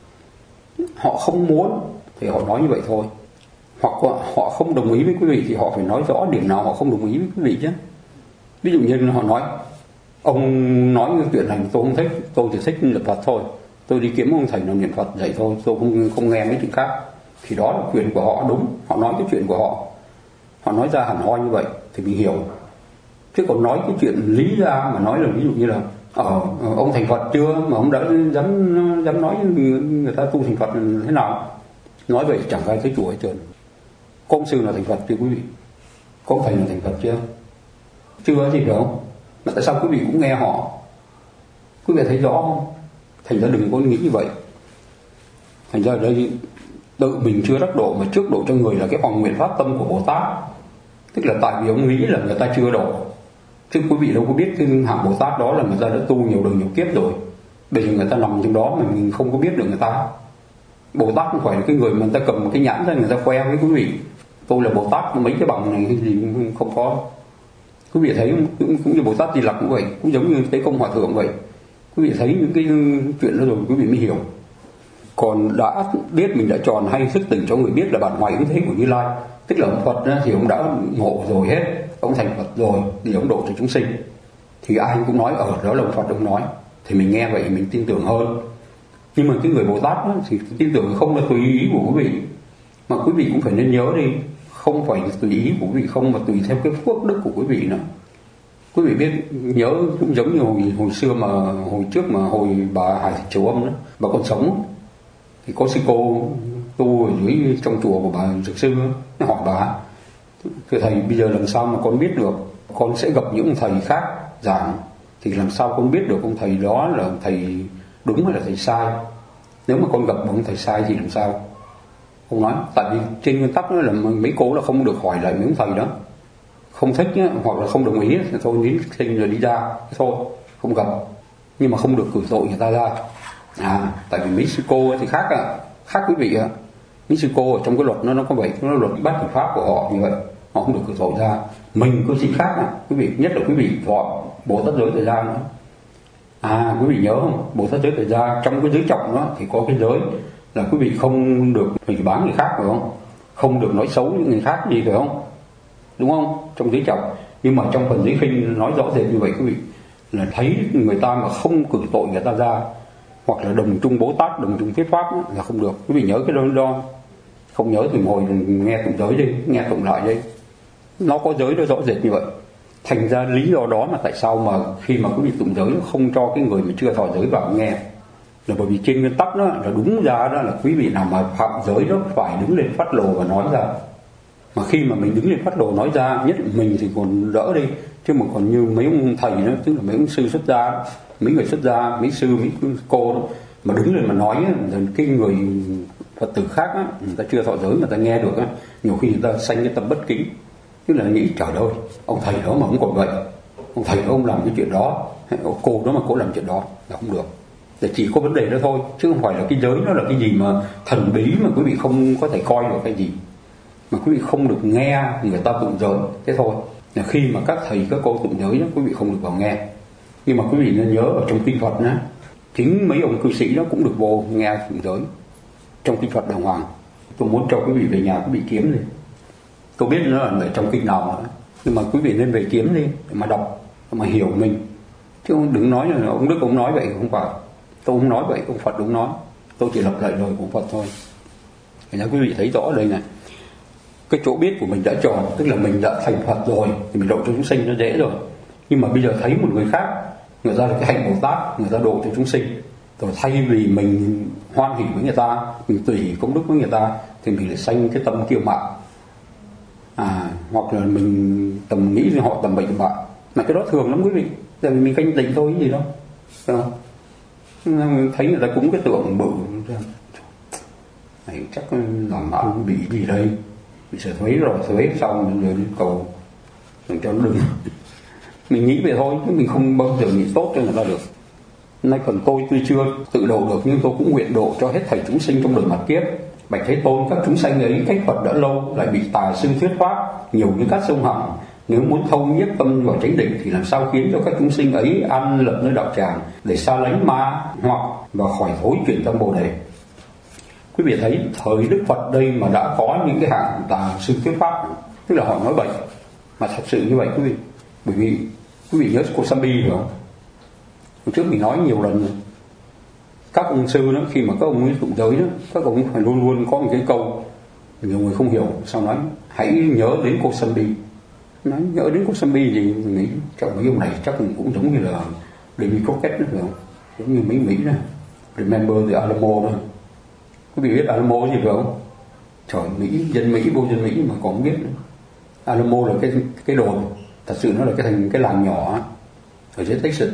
Họ không muốn thì họ nói như vậy thôi. Hoặc họ không đồng ý với quý vị thì họ phải nói rõ điểm nào họ không đồng ý với quý vị chứ. Ví dụ như họ nói ông nói cái chuyện này tôi không thích, tôi chỉ thích niệm Phật thôi, tôi đi kiếm ông thầy nào niệm Phật dạy thôi, tôi không không nghe mấy chuyện khác. Thì đó là quyền của họ, đúng, họ nói cái chuyện của họ, họ nói ra hẳn hoi như vậy thì mình hiểu. Chứ còn nói cái chuyện lý ra mà nói là ví dụ như là ờ, ông thành Phật chưa mà ông đã dám dám nói người, người ta tu thành Phật thế nào, nói vậy chẳng ai thấy chùa hết trơn. Có ông sư nào thành Phật chưa quý vị? Có ông thầy nào thành Phật chưa? Chưa gì đâu. Mà tại sao quý vị cũng nghe họ? Quý vị thấy rõ không? Thành ra đừng có nghĩ như vậy. Thành ra ở đây tự mình chưa đắc độ mà trước độ cho người là cái hoằng nguyện phát tâm của Bồ Tát. Tức là tại vì ông nghĩ là người ta chưa độ. Chứ quý vị đâu có biết cái hạng Bồ Tát đó là người ta đã tu nhiều đời nhiều kiếp rồi. Bây giờ người ta nằm trong đó mà mình không có biết được người ta. Bồ Tát không phải là cái người mà người ta cầm cái nhãn ra người ta khoe với quý vị tôi là Bồ Tát, mấy cái bằng này cái gì không có. Quý vị thấy cũng, cũng như Bồ Tát Di Lặc cũng vậy, cũng giống như Tế Công Hòa Thượng vậy. Quý vị thấy những cái chuyện đó rồi quý vị mới hiểu. Còn đã biết mình đã tròn hay thức tỉnh cho người biết là bản hoài ứng thế của Như Lai, tức là ông Phật đó, thì ông đã ngộ rồi hết, ông thành Phật rồi thì ông độ cho chúng sinh. Thì ai cũng nói ở đó là ông Phật ông nói, thì mình nghe vậy mình tin tưởng hơn. Nhưng mà cái người Bồ Tát đó, thì tin tưởng không là tùy ý của quý vị, mà quý vị cũng phải nên nhớ đi, không phải tùy ý của quý vị không, mà tùy theo cái phước đức của quý vị nữa. Quý vị biết nhớ cũng giống như hồi, hồi xưa mà hồi trước mà hồi bà Hải Thị Triều Âm đó, bà còn sống thì có sư cô tu ở dưới trong chùa của bà Dược Sư, nó hỏi bà: thưa thầy, bây giờ làm sao mà con biết được con sẽ gặp những thầy khác giảng, thì làm sao con biết được ông thầy đó là thầy đúng hay là thầy sai? Nếu mà con gặp một ông thầy sai thì làm sao? Ông nói tại vì trên nguyên tắc đó là mấy cô là không được hỏi lại mấy ông thầy đó, không thích nhá, hoặc là không đồng ý thì thôi nín sinh rồi đi ra thôi, không gặp, nhưng mà không được cử tội người ta ra. À, tại vì mấy sư cô thì khác à, khác quý vị ạ. Mấy sư cô ở trong cái luật nó nó có vậy, nó luật bắt hình pháp của họ như vậy, họ không được cử tội ra. Mình có gì khác à, quý vị, nhất là quý vị họ Bồ Tát giới thời gian nữa. À, quý vị nhớ không? Bồ Tát giới thời gian trong cái giới trọng đó thì có cái giới là quý vị không được phỉ báng người khác, phải không? Không được nói xấu những người khác gì, phải không? Đúng không? Trong giới trọng. Nhưng mà trong phần giới khinh nói rõ rệt như vậy quý vị, là thấy người ta mà không cử tội người ta ra, hoặc là đồng trung Bồ Tát, đồng trung thuyết pháp là không được. Quý vị nhớ cái đó, đó. Không nhớ thì ngồi nghe tụng giới đi, nghe tụng lại đi. Nó có giới nó rõ rệt như vậy. Thành ra lý do đó mà tại sao mà khi mà quý vị tụng giới không cho cái người mà chưa thọ giới vào nghe, là bởi vì trên nguyên tắc đó là đúng ra đó là quý vị nào mà phạm giới đó phải đứng lên phát lộ và nói ra. Mà khi mà mình đứng lên phát lộ nói ra, nhất mình thì còn đỡ đi, chứ mà còn như mấy ông thầy đó, tức là mấy ông sư xuất gia, mấy người xuất gia, mấy sư, mấy cô đó, mà đứng lên mà nói rồi cái người Phật tử khác á, người ta chưa thọ giới người ta nghe được á, nhiều khi người ta sanh cái tâm bất kính, tức là nghĩ trời ơi, ông thầy đó mà không còn vậy, ông thầy đó ông làm cái chuyện đó, cô đó mà cô làm chuyện đó là không được. Để chỉ có vấn đề đó thôi, chứ không phải là cái giới nó là cái gì mà thần bí mà quý vị không có thể coi được cái gì, mà quý vị không được nghe người ta tụng giới, thế thôi. Là khi mà các thầy các cô tụng giới đó, quý vị không được vào nghe. Nhưng mà quý vị nên nhớ ở trong kinh Phật á, chính mấy ông cư sĩ đó cũng được vô nghe tụng giới trong kinh Phật đàng hoàng. Tôi muốn cho quý vị về nhà quý vị kiếm đi, tôi biết nó là ở trong kinh nào nữa, nhưng mà quý vị nên về kiếm đi để mà đọc, để mà hiểu mình, chứ đừng nói là ông Đức ông nói vậy, không phải. Tôi không nói vậy, ông Phật ông nói, tôi chỉ lặp lại lời của Phật thôi. Thế nên quý vị thấy rõ ở đây này, cái chỗ biết của mình đã tròn, tức là mình đã thành Phật rồi thì mình độ cho chúng sinh nó dễ rồi. Nhưng mà bây giờ thấy một người khác, người ta là cái hạnh Bồ Tát, người ta độ cho chúng sinh, rồi thay vì mình hoan hỉ với người ta, mình tùy hỷ công đức với người ta, thì mình lại sanh cái tâm kiêu mạn, à, hoặc là mình tầm nghĩ họ tầm bệnh tầm bạ. Mà cái đó thường lắm quý vị, tại vì mình canh tịnh thôi, cái gì đâu, phải không? Thấy người ta cúng cái tượng bự này chắc làm ăn bị gì đây, bị sở thuế rồi, thuế xong rồi đi cầu đừng cho nó đừng. Mình nghĩ vậy thôi, chứ mình không bao giờ nghĩ tốt cho người ta được. Nay còn tôi tuy chưa tự độ được, nhưng tôi cũng nguyện độ cho hết thảy chúng sinh trong đời mặt kiếp. Bạch Thế Tôn, các chúng sanh ấy cách Phật đã lâu, lại bị tà sư thuyết pháp nhiều như các sông Hằng. Nếu muốn thâu nhiếp tâm vào chánh định thì làm sao khiến cho các chúng sinh ấy an lập nơi đạo tràng để xa lánh ma hoặc và khỏi thối chuyển tâm Bồ Đề. Quý vị thấy thời Đức Phật đây mà đã có những cái hạng tà sư thuyết pháp, tức là họ nói bậy, mà thật sự như vậy quý vị. Bởi vì quý vị nhớ Kosambi phải không? Hồi trước mình nói nhiều lần rồi. Các ông sư đó, khi mà các ông ấy tụng giới đó, các ông phải luôn luôn có một cái câu nhiều người không hiểu, sau nói hãy nhớ đến Kosambi. Nói nhớ đến Kosambi thì mình nghĩ chắc mấy ông này chắc cũng giống như là David Crockett đó, phải không? Giống như mấy Mỹ đó, Remember the Alamo đó. Quý vị biết Alamo gì phải không? Trời, Mỹ, dân Mỹ, vô dân Mỹ mà còn không biết nữa. Alamo là cái cái đồn, thật sự nó là cái thành cái làng nhỏ ở dưới Texas.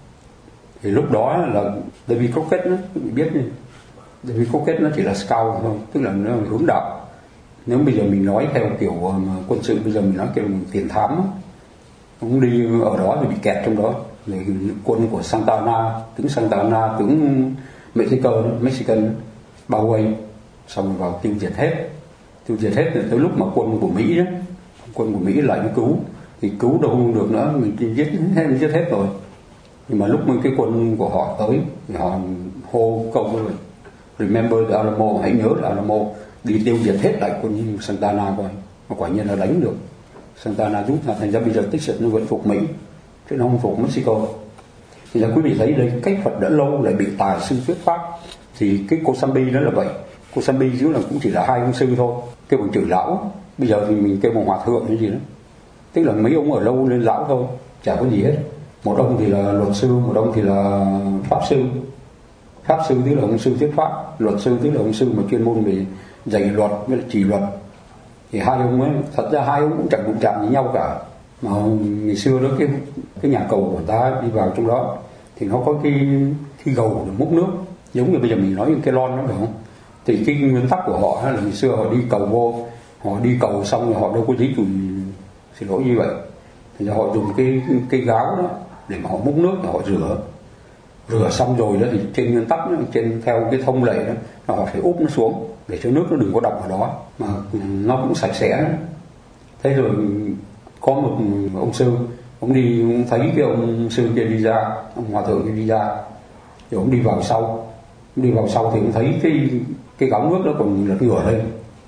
Thì lúc đó là David Crockett đó, quý vị biết đi. David Crockett nó chỉ là scout thôi, tức là nó hướng đạo. Nếu bây giờ mình nói theo kiểu quân sự, bây giờ mình nói kiểu tiền thám đó. Ông đi ở đó thì bị kẹt trong đó. Rồi quân của Santa Anna, tướng Santa Anna, tướng Mexico, Mexican bao vây, xong rồi vào tiêu diệt hết. Tiêu diệt hết tới lúc mà quân của Mỹ đó, quân của Mỹ lại đi cứu, thì cứu đâu không được nữa, mình giết hết, giết hết rồi. Nhưng mà lúc mà cái quân của họ tới thì họ hô câu rồi Remember the Alamo, hãy nhớ là Alamo, đi tiêu diệt hết lại quân Santa Anna coi, mà quả nhiên là đánh được. Santa Anna rút ra, thành ra bây giờ Texas nó vẫn phục Mỹ chứ nó không phục Mexico. Thì là quý vị thấy đây, cách Phật đã lâu lại bị tà sư thuyết pháp. Thì cái Kosambi đó là vậy. Kosambi chứ là cũng chỉ là hai ông sư thôi, kêu bằng chữ lão. Bây giờ thì mình kêu bằng hòa thượng hay gì đó, tức là mấy ông ở lâu lên lão thôi, chả có gì hết. Một ông thì là luật sư, một ông thì là pháp sư. Pháp sư tức là ông sư thuyết pháp, luật sư tức là ông sư mà chuyên môn về dạy luật với chỉ luật. Thì hai ông ấy, thật ra hai ông cũng chẳng đụng chạm với nhau cả, Mà ngày xưa đó cái cái nhà cầu của ta đi vào trong đó thì nó có cái cái gầu để múc nước, giống như bây giờ mình nói những cái lon đó phải không? Thì cái nguyên tắc của họ là ngày xưa họ đi cầu vô, họ đi cầu xong rồi họ đâu có giấy chùi xin lỗi như vậy, thì họ dùng cái cái gáo đó để mà họ múc nước để họ rửa rửa xong rồi đó thì trên nguyên tắc đó, trên theo cái thông lệ đó là họ phải úp nó xuống để cho nước nó đừng có đọng vào đó mà nó cũng sạch sẽ đó. Thế rồi có một ông sư, ông đi ông thấy cái ông sư kia đi ra, ông hòa thượng kia đi ra, rồi ông đi vào sau, ông đi vào sau thì ông thấy cái cái gáo nước đó còn lật ngửa lên,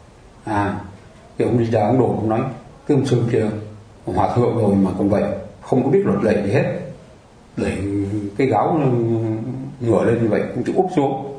à, thì ông đi ra ông đổ, ông nói cái ông sư kia ông hòa thượng rồi mà còn vậy, không có biết luật lệ gì hết, để cái gáo ngửa lên như vậy cũng chịu úp xuống.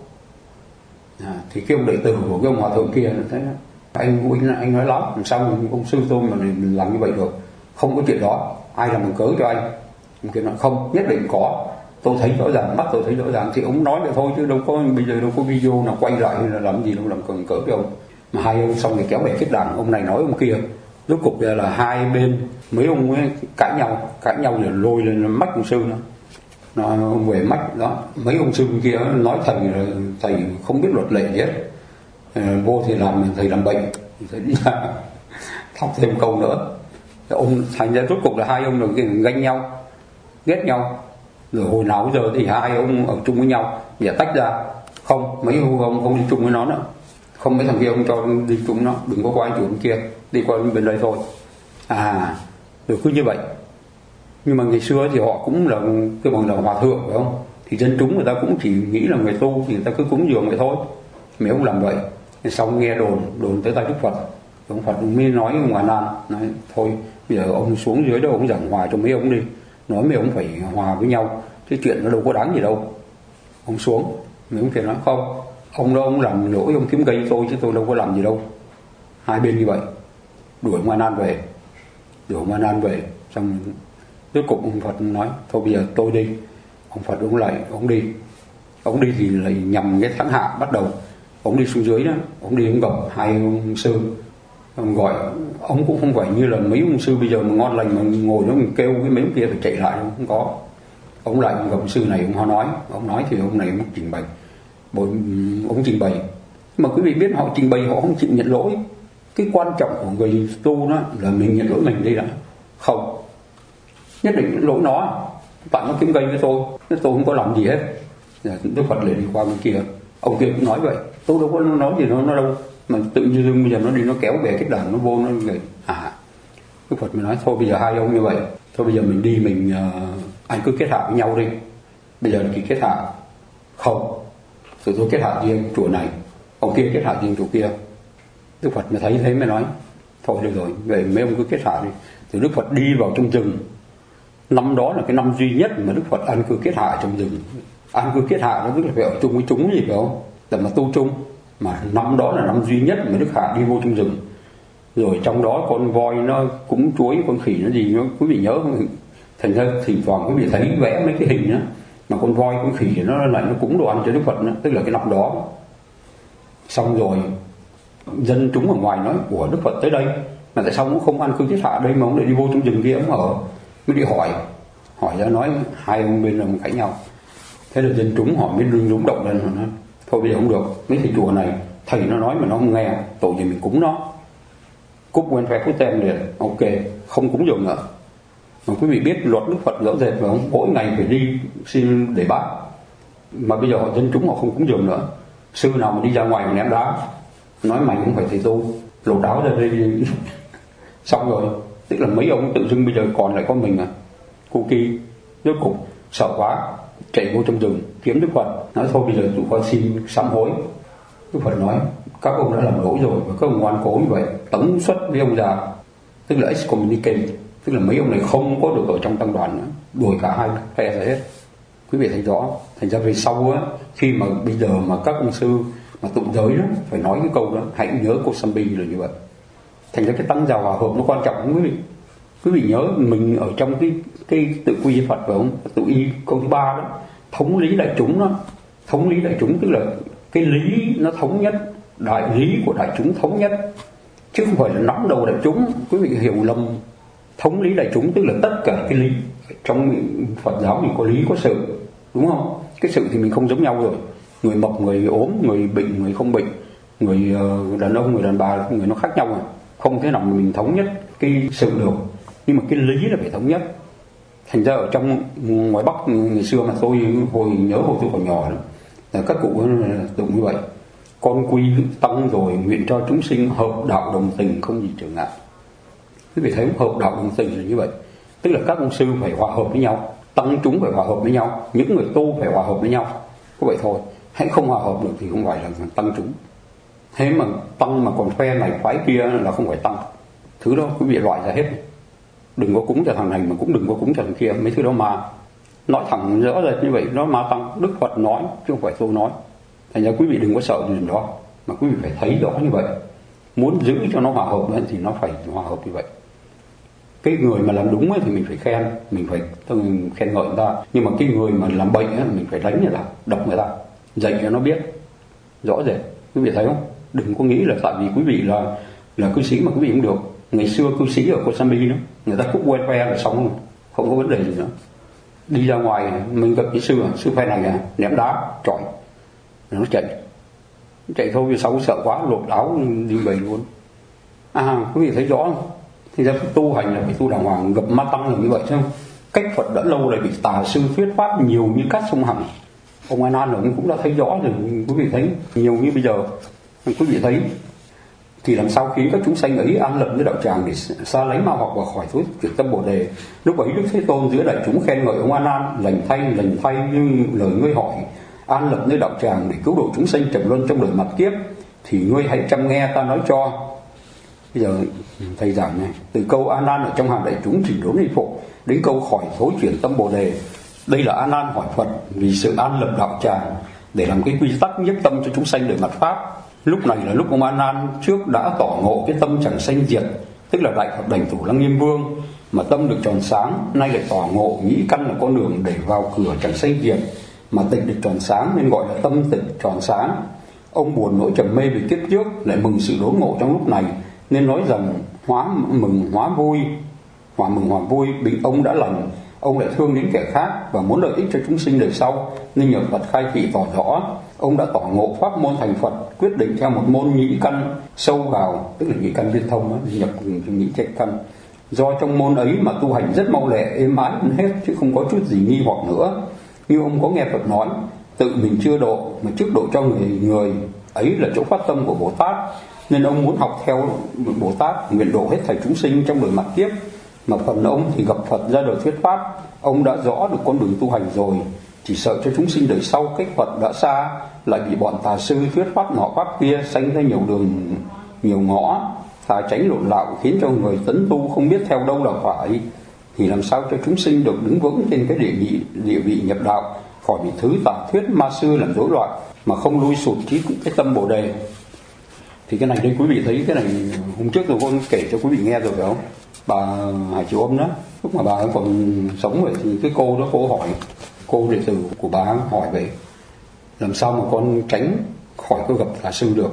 À, thì cái ông đệ tử của cái ông hòa thượng kia thấy anh anh anh nói lắm, làm sao ông sư tôi mà làm như vậy được, không có chuyện đó, ai làm bằng cớ cho anh. Ông kia nói không, nhất định có, tôi thấy rõ ràng, mắt tôi thấy rõ ràng. Thì ông nói vậy thôi chứ đâu có bây giờ đâu có video nào quay lại hay là làm gì đâu làm cần cớ cho ông. Mà hai ông xong thì kéo về kết đàn, ông này nói ông kia, rốt cục là hai bên mấy ông ấy cãi nhau cãi nhau rồi lôi lên mách ông sư nó nó về mách đó. Mấy ông sư kia nói thầy thầy không biết luật lệ gì hết, à, vô thì làm thầy làm bệnh, thầy đi ra thọc thêm câu nữa. Ông thành ra rốt cục là hai ông là ganh nhau, ghét nhau, rồi hồi nào giờ thì hai ông ở chung với nhau, giờ tách ra, không mấy ông không đi chung với nó nữa, không mấy thằng kia ông cho đi chung nó, đừng có qua chỗ bên kia, đi qua bên đây thôi. À, rồi cứ như vậy. Nhưng mà ngày xưa thì họ cũng là cái bằng là hòa thượng phải không, thì dân chúng người ta cũng chỉ nghĩ là người tu thì người ta cứ cúng dường vậy thôi. Mấy ông làm vậy, xong nghe đồn đồn tới tay Đức Phật, ông Phật mới nói ông Hòa Nan, nói thôi bây giờ ông xuống dưới đó ông giảng hòa cho mấy ông đi, nói mấy ông phải hòa với nhau, cái chuyện nó đâu có đáng gì đâu. Ông xuống, mấy ông kia nói không, ông đó ông làm lỗi, ông kiếm gây tôi chứ tôi đâu có làm gì đâu. Hai bên như vậy đuổi ông Hòa Nan về, đuổi ông Hòa Nan về, xong cuối cùng ông Phật nói thôi bây giờ tôi đi. Ông Phật ông lại ông đi, ông đi thì lại nhằm cái tháng hạ bắt đầu, ông đi xuống dưới đó, ông đi ông gặp hai ông sư, ông gọi, ông cũng không phải như là mấy ông sư bây giờ mà ngon lành mà ngồi nó kêu cái mấy ông kia phải chạy lại, không có. Ông lại ông gặp ông sư này, ông nói, ông nói thì ông này ông trình bày, bởi ông trình bày, mà quý vị biết họ trình bày họ không chịu nhận lỗi. Cái quan trọng của người tu đó là mình nhận lỗi mình đi đã, không nhất định lỗi nó, bạn nó kiếm gây với tôi, tôi không có làm gì hết. Đức Phật lại đi qua bên kia, ông kia cũng nói vậy, tôi đâu có nói gì nó nó đâu, mà tự nhiên bây giờ nó đi nó kéo về cái đàn nó vô nó người. À, Đức Phật mới nói thôi bây giờ hai ông như vậy, thôi bây giờ mình đi mình uh, anh cứ kết hạ với nhau đi, bây giờ là kỳ kết hạ. Không, tụi tôi kết hạ riêng chùa này, ông kia kết hạ riêng chùa kia. Đức Phật mới thấy thế mới nói thôi được rồi, về mấy ông cứ kết hạ đi. Thì Đức Phật đi vào trong rừng. Năm đó là cái năm duy nhất mà Đức Phật an cư kết hạ trong rừng. An cư kết hạ nó tức là phải ở chung với chúng gì phải không, để mà tu chung. Mà năm đó là năm duy nhất mà Đức Hạ đi vô trong rừng. Rồi trong đó con voi nó cũng chuối, con khỉ nó gì nó quý vị nhớ không? Thành ra thỉnh thoảng quý vị thấy vẽ mấy cái hình đó, mà con voi con khỉ nó lại nó cúng đồ ăn cho Đức Phật đó, tức là cái năm đó. Xong rồi dân chúng ở ngoài nói của Đức Phật tới đây mà tại sao cũng không ăn cư kết hạ đây mà ông lại đi vô trong rừng kia ông ở. Mới đi hỏi, hỏi ra nói hai ông bên là một cãi nhau. Thế là dân chúng họ mới rung động lên, họ nói thôi bây giờ không được, mấy thầy chùa này thầy nó nói mà nó không nghe, tội gì mình cúng nó, cúng quen phép với tem liền, ok không cúng dường nữa. Mà quý vị biết luật Đức Phật rõ rệt mà ông mỗi ngày phải đi xin để bác, mà bây giờ họ dân chúng họ không cúng dường nữa. Sư nào mà đi ra ngoài mà ném đá nói mày cũng phải thầy tu, lột áo ra đây xong rồi. Tức là mấy ông tự dưng bây giờ còn lại có mình à, cô kỳ rốt cục sợ quá chạy vô trong rừng kiếm Đức Phật, nói thôi bây giờ tụi con xin sám hối. Đức Phật nói các ông đã làm lỗi rồi và các ông ngoan cố như vậy, tống xuất với ông già, tức là excommunicate, tức là mấy ông này không có được ở trong tăng đoàn nữa, đuổi cả hai phe ra hết. Quý vị thấy rõ. Thành ra về sau á, khi mà bây giờ mà các ông sư mà tụng giới đó phải nói cái câu đó, hãy nhớ Kosambi là như vậy. Thành ra cái tăng giàu hòa hợp nó quan trọng không quý vị? Quý vị nhớ mình ở trong cái cái tự quy Phật phải không? Tự y câu thứ ba đó, thống lý đại chúng đó, thống lý đại chúng tức là cái lý nó thống nhất, đại lý của đại chúng thống nhất, chứ không phải là nắm đầu đại chúng. Quý vị hiểu lầm, Thống lý đại chúng tức là tất cả cái lý. Trong Phật giáo mình có lý có sự, đúng không? Cái sự thì mình không giống nhau rồi. Người mập, người ốm, người bệnh, người không bệnh, người đàn ông, người đàn bà, người nó khác nhau rồi. Không thể nào mình thống nhất cái sự được. Nhưng mà cái lý là phải thống nhất. Thành ra ở trong ngoài Bắc ngày xưa mà tôi hồi nhớ hồi tôi còn nhỏ đó, là các cụ tụng như vậy: con quy tăng rồi nguyện cho chúng sinh hợp đạo đồng tình không gì trở ngại. Quý vị thấy hợp đạo đồng tình là như vậy, tức là các ông sư phải hòa hợp với nhau, tăng chúng phải hòa hợp với nhau, những người tu phải hòa hợp với nhau, có vậy thôi. Hãy không hòa hợp được thì không phải là tăng chúng. Thế mà tăng mà còn phe này phái kia là không phải tăng. Thứ đó quý vị loại ra hết. Đừng có cúng cho thằng này mà cũng đừng có cúng cho thằng kia. Mấy thứ đó mà nói thẳng rõ rệt như vậy, nó ma tăng. Đức Phật nói chứ không phải tôi nói. Thành ra quý vị đừng có sợ điều đó, mà quý vị phải thấy rõ như vậy. Muốn giữ cho nó hòa hợp ấy, thì nó phải hòa hợp như vậy. Cái người mà làm đúng ấy, thì mình phải khen, mình phải mình khen ngợi người ta. Nhưng mà cái người mà làm bệnh ấy, mình phải đánh người ta, đập người ta, dạy cho nó biết rõ rệt. Quý vị thấy không? Đừng có nghĩ là tại vì quý vị là là cư sĩ mà quý vị không được. Ngày xưa cư sĩ ở Kosambi đó, người ta cúc quen phe là xong rồi, không có vấn đề gì nữa. Đi ra ngoài mình gặp cái sư sư phe này à, ném đá chọi nó chạy nó chạy thôi, vì sau sợ quá lột áo đi về luôn. À quý vị thấy rõ không? Thì ra tu hành là phải tu đàng hoàng. Gặp ma tăng là như vậy chứ không? Cách Phật đã lâu rồi bị tà sư thuyết pháp nhiều như cát sông Hằng. Ông An An ông cũng đã thấy rõ rồi. Quý vị thấy nhiều như bây giờ, quý vị thấy thì làm sao khi các chúng sanh ấy an lập với đạo tràng để xa lánh ma hoặc và khỏi thối chuyển tâm Bồ đề. Lúc ấy Đức Thế Tôn giữa đại chúng khen ngợi ông An An: lành thay lành thay như lời ngươi hỏi, an lập nơi đạo tràng để cứu độ chúng sanh trầm luân trong đời mặt kiếp, thì ngươi hãy chăm nghe ta nói cho. Bây giờ thầy giảng này, từ câu An An ở trong hàng đại chúng chỉnh đốn hỷ phục đến câu khỏi thối chuyển tâm Bồ đề. Đây là An An hỏi Phật vì sự an lập đạo tràng để làm cái quy tắc nhiếp tâm cho chúng sanh đời mặt pháp. Lúc này là lúc ông An An trước đã tỏ ngộ cái tâm chẳng sanh diệt, tức là đại Phật đảnh thủ Lăng Nghiêm Vương, mà tâm được tròn sáng. Nay lại tỏ ngộ nhĩ căn là con đường để vào cửa chẳng sanh diệt, mà tịch được tròn sáng nên gọi là tâm tịch tròn sáng. Ông buồn nỗi trầm mê về kiếp trước, lại mừng sự đốn ngộ trong lúc này, nên nói rằng hóa mừng hóa vui, hòa mừng hòa vui. Bình ông đã lành, ông lại thương đến kẻ khác và muốn lợi ích cho chúng sinh đời sau, nên nhờ Phật khai thị tỏ rõ. Ông đã tỏ ngộ pháp môn thành Phật, quyết định theo một môn nhĩ căn sâu vào, tức là nhĩ căn viên thông đó, nhập nhĩ trạch căn. Do trong môn ấy mà tu hành rất mau lẹ, êm ái hết, chứ không có chút gì nghi hoặc nữa. Như ông có nghe Phật nói, tự mình chưa độ mà trước độ cho người người ấy là chỗ phát tâm của Bồ Tát, nên ông muốn học theo Bồ Tát, nguyện độ hết thảy chúng sinh trong đời mặt kiếp. Mà phần ông thì gặp Phật ra đời thuyết pháp, ông đã rõ được con đường tu hành rồi, chỉ sợ cho chúng sinh đời sau cách Phật đã xa, lại bị bọn tà sư thuyết pháp nọ pháp kia sanh ra nhiều đường nhiều ngõ, thà tránh lộn lạo khiến cho người tấn tu không biết theo đâu là phải. Thì làm sao cho chúng sinh được đứng vững trên cái địa vị địa vị nhập đạo, khỏi bị thứ tà thuyết ma sư làm rối loạn, mà không lui sụt trí cái tâm Bồ đề. Thì cái này đây quý vị thấy, cái này hôm trước tôi có kể cho quý vị nghe rồi phải không? Bà Hải Triều Âm đó, lúc mà bà ấy còn sống vậy thì cái cô đó cô hỏi, cô đệ tử của bà hỏi vậy, làm sao mà con tránh khỏi có gặp tà sư được?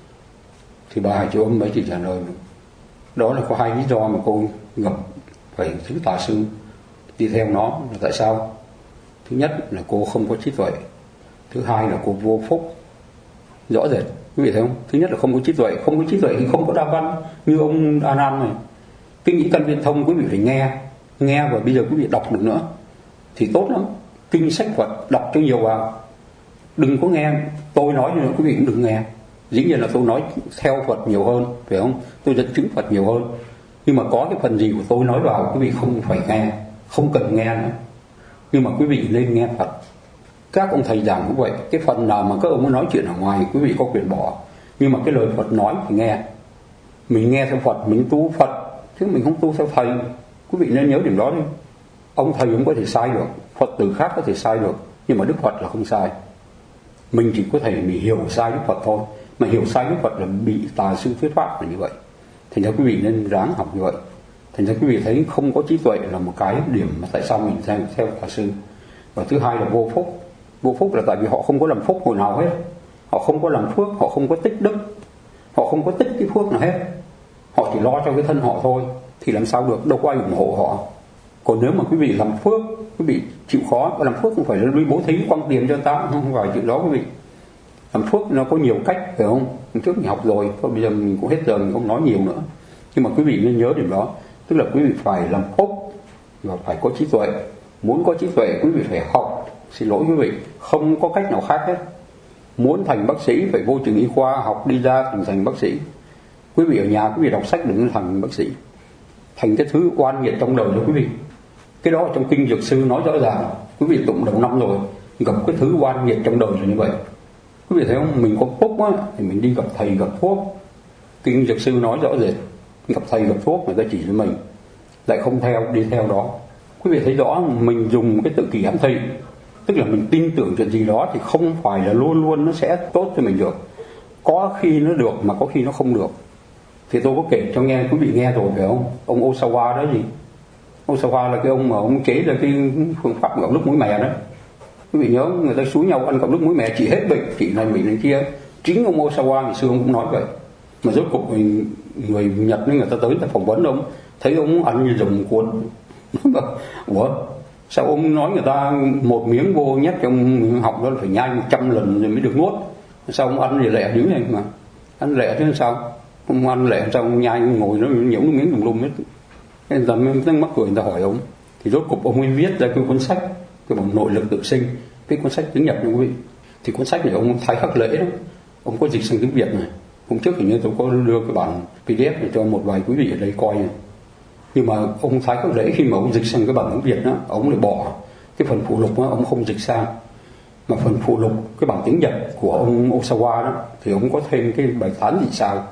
Thì bà Hải Triều Âm mới chỉ trả lời đó là có hai lý do mà cô gặp phải thứ tà sư đi theo nó là tại sao. Thứ nhất là cô không có trí tuệ, thứ hai là cô vô phúc. Rõ rệt quý vị thấy không? Thứ nhất là không có trí tuệ, không có trí tuệ thì không có đa văn. Như ông An An này, kinh nhĩ căn viên thông quý vị phải nghe nghe và bây giờ quý vị đọc được nữa thì tốt lắm. Kinh sách Phật đọc cho nhiều vào, đừng có nghe tôi nói nữa, quý vị cũng đừng nghe. Dĩ nhiên là tôi nói theo Phật nhiều hơn, phải không? Tôi dẫn chứng Phật nhiều hơn, nhưng mà có cái phần gì của tôi nói vào quý vị không phải nghe, không cần nghe nữa. Nhưng mà quý vị nên nghe Phật. Các ông thầy giảng cũng vậy, cái phần nào mà các ông muốn nói chuyện ở ngoài quý vị có quyền bỏ, nhưng mà cái lời Phật nói thì nghe. Mình nghe theo Phật, mình tu Phật chứ mình không tu theo thầy. Quý vị nên nhớ điểm đó đi. Ông thầy cũng có thể sai được, Phật tử khác có thể sai được, nhưng mà Đức Phật là không sai. Mình chỉ có thể mình hiểu sai Đức Phật thôi, mà hiểu sai Đức Phật là bị tà sư thuyết pháp là như vậy. Thành ra quý vị nên ráng học như vậy. Thành ra quý vị thấy không có trí tuệ là một cái điểm mà tại sao mình theo, theo tà sư. Và thứ hai là vô phúc. Vô phúc là tại vì họ không có làm phúc hồi nào hết, họ không có làm phước, họ không có tích đức, họ không có tích cái phước nào hết, họ chỉ lo cho cái thân họ thôi. thì làm sao được, đâu có ai ủng hộ họ. Còn nếu mà quý vị làm phước, quý vị chịu khó, làm phước không phải là đi bố thí quăng tiền cho ta, không phải chuyện đó quý vị. Làm phước nó có nhiều cách, phải không? Hôm trước mình học rồi, thôi bây giờ mình cũng hết giờ, mình không nói nhiều nữa. Nhưng mà quý vị nên nhớ điểm đó, tức là quý vị phải làm phúc và phải có trí tuệ. Muốn có trí tuệ, quý vị phải học. Xin lỗi quý vị, không có cách nào khác hết. Muốn thành bác sĩ phải vô trường y khoa, học đi ra thành thành bác sĩ. Quý vị ở nhà quý vị đọc sách đừng thành bác sĩ, thành cái thứ oan nghiệt trong đời cho quý vị. Cái đó trong kinh Dược Sư nói rõ ràng. Quý vị tụng đầu năm rồi, gặp cái thứ oan nghiệt trong đời là như vậy. Quý vị thấy không, mình có phúc á thì mình đi gặp thầy gặp thuốc. Kinh Dược Sư nói rõ rệt, gặp thầy gặp thuốc người ta chỉ cho mình, lại không theo đi theo đó. Quý vị thấy rõ, mình dùng cái tự kỷ ám thị, tức là mình tin tưởng chuyện gì đó thì không phải là luôn luôn nó sẽ tốt cho mình được. Có khi nó được mà có khi nó không được. Thì tôi có kể cho nghe quý vị nghe rồi phải không? Ông Osawa đó gì? Osawa là cái ông mà ông chế ra cái phương pháp gạo nước muối mè đó. Quý vị nhớ người ta xúi nhau ăn gạo nước muối mè chỉ hết bệnh, chỉ này bệnh này kia. Chính ông Osawa ngày xưa ông cũng nói vậy. Mà rốt cuộc người, người Nhật nên người ta tới ta phỏng vấn ông, thấy ông ăn như rồng cuốn. Ủa? Sao ông nói người ta một miếng vô nhét trong họng đó là phải nhai một trăm lần rồi mới được nuốt? Sao ông ăn thì lẹ dữ này mà? Ăn lẹ thế sao? Ông ăn lẹ sao ông nhai ngồi nó nhiễu nước miếng tùm lum hết. Nên giờ mới mắc cười người ta hỏi ông. Thì rốt cục ông ấy viết ra cái cuốn sách, cái bản Nội Lực Tự Sinh, cái cuốn sách tiếng Nhật nha quý vị. Thì cuốn sách này ông Thái Khắc Lễ đó, ông có dịch sang tiếng Việt này. Hôm trước hình như tôi có đưa cái bản pê đê ép này cho một vài quý vị ở đây coi này. Nhưng mà ông Thái Khắc Lễ khi mà ông dịch sang cái bản tiếng Việt đó, ông lại bỏ cái phần phụ lục đó, ông không dịch sang. Mà phần phụ lục cái bản tiếng Nhật của ông Osawa đó thì ông có thêm cái bài Thán Dị Sao.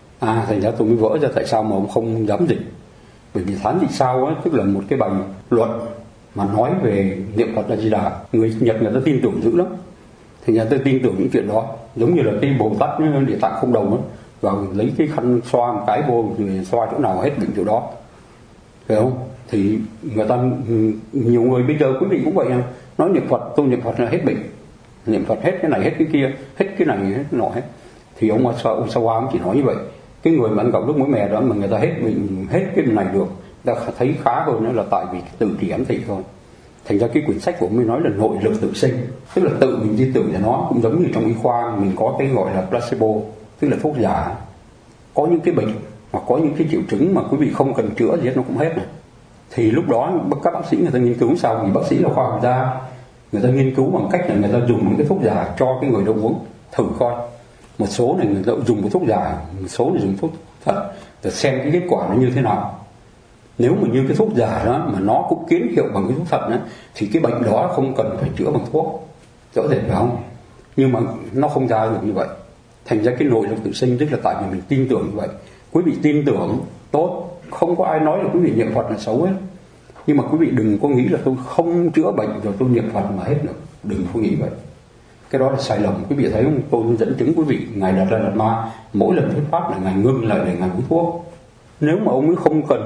À thành ra tôi mới vỡ ra tại sao mà ông không dám dịch. Bởi vì Thán Dị Sao ấy, tức là một cái bài luận mà nói về niệm Phật A Di Đà. Người Nhật người ta tin tưởng dữ lắm. Thì người ta tin tưởng những chuyện đó. Giống như là cái Bồ Tát Địa Tạng Không Đồng ấy, vào lấy cái khăn xoa một cái vô rồi xoa chỗ nào hết bệnh chỗ đó, phải không? Thì người ta, nhiều người bây giờ quý vị cũng vậy, nói niệm Phật, tôi niệm Phật là hết bệnh, niệm Phật hết cái này hết cái kia, hết cái này hết cái nọ hết. Thì ông Osawa chỉ nói như vậy. Cái người mà ăn gạo nước muối mè đó mà người ta hết bệnh, hết cái này được, ta thấy khá hơn nữa là tại vì tự kỷ ám thị thôi. Thành ra cái quyển sách của ông mới nói là nội lực tự sinh, tức là tự mình tin tưởng cho nó. Cũng giống như trong y khoa mình có cái gọi là placebo, tức là thuốc giả. Có những cái bệnh hoặc có những cái triệu chứng mà quý vị không cần chữa gì hết nó cũng hết này. Thì lúc đó các bác sĩ người ta nghiên cứu sao? Vì bác sĩ là khoa học gia, người ta nghiên cứu bằng cách là người ta dùng những cái thuốc giả cho cái người đó uống thử coi. Một số này người ta dùng cái thuốc giả, một số này dùng thuốc thật, để xem cái kết quả nó như thế nào. Nếu mà như cái thuốc giả đó mà nó cũng kiến hiệu bằng cái thuốc thật đó, thì cái bệnh đó không cần phải chữa bằng thuốc, rõ rệt phải không? Nhưng mà nó không ra được như vậy. Thành ra cái nội lực tự sinh tức là tại vì mình tin tưởng như vậy. Quý vị tin tưởng tốt, không có ai nói là quý vị niệm Phật là xấu hết. Nhưng mà quý vị đừng có nghĩ là tôi không chữa bệnh rồi tôi niệm Phật mà hết được. Đừng có nghĩ vậy. Cái đó là sai lầm. Quý vị thấy không? Tôi dẫn chứng quý vị, Ngài Đạt Lai Lạt Ma mỗi lần thuyết pháp là Ngài ngưng lại để Ngài uống thuốc. Nếu mà ông ấy không cần,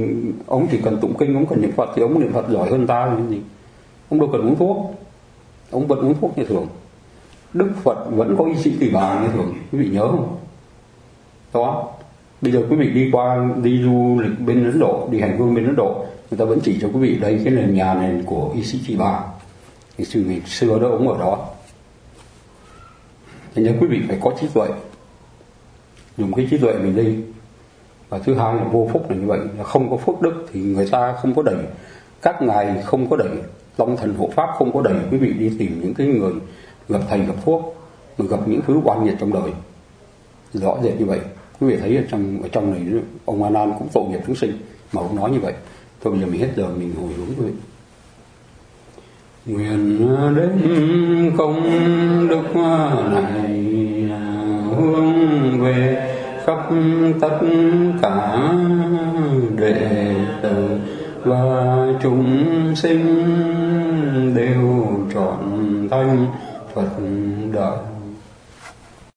ông chỉ cần tụng kinh, ông cần niệm Phật thì ông niệm Phật giỏi hơn ta là gì? Ông đâu cần uống thuốc, ông vẫn uống thuốc như thường. Đức Phật vẫn có y sĩ tỳ bà như thường, quý vị nhớ không? Đó. Bây giờ quý vị đi qua đi du lịch bên Ấn Độ, đi hành hương bên Ấn Độ, người ta vẫn chỉ cho quý vị đây cái nền nhà này của y sĩ tỳ bà. Thì từ ngày xưa đó ông ở đó. Thế nên quý vị phải có trí tuệ, dùng cái trí tuệ mình đi. Và thứ hai là vô phúc là như vậy, là không có phước đức thì người ta không có đẩy, các ngài không có đẩy, Long Thần Hộ Pháp không có đẩy quý vị đi tìm những cái người gặp thầy gặp thuốc, mà gặp những thứ oan nghiệt trong đời. Rõ rệt như vậy. Quý vị thấy ở trong ở trong này ông A Nan cũng tội nghiệp chúng sinh mà ông nói như vậy. Thôi bây giờ mình hết giờ mình hồi hướng quý vị. Nguyện đến công đức này hướng về khắp tất cả đệ tử và chúng sinh đều trọn thanh Phật đạo.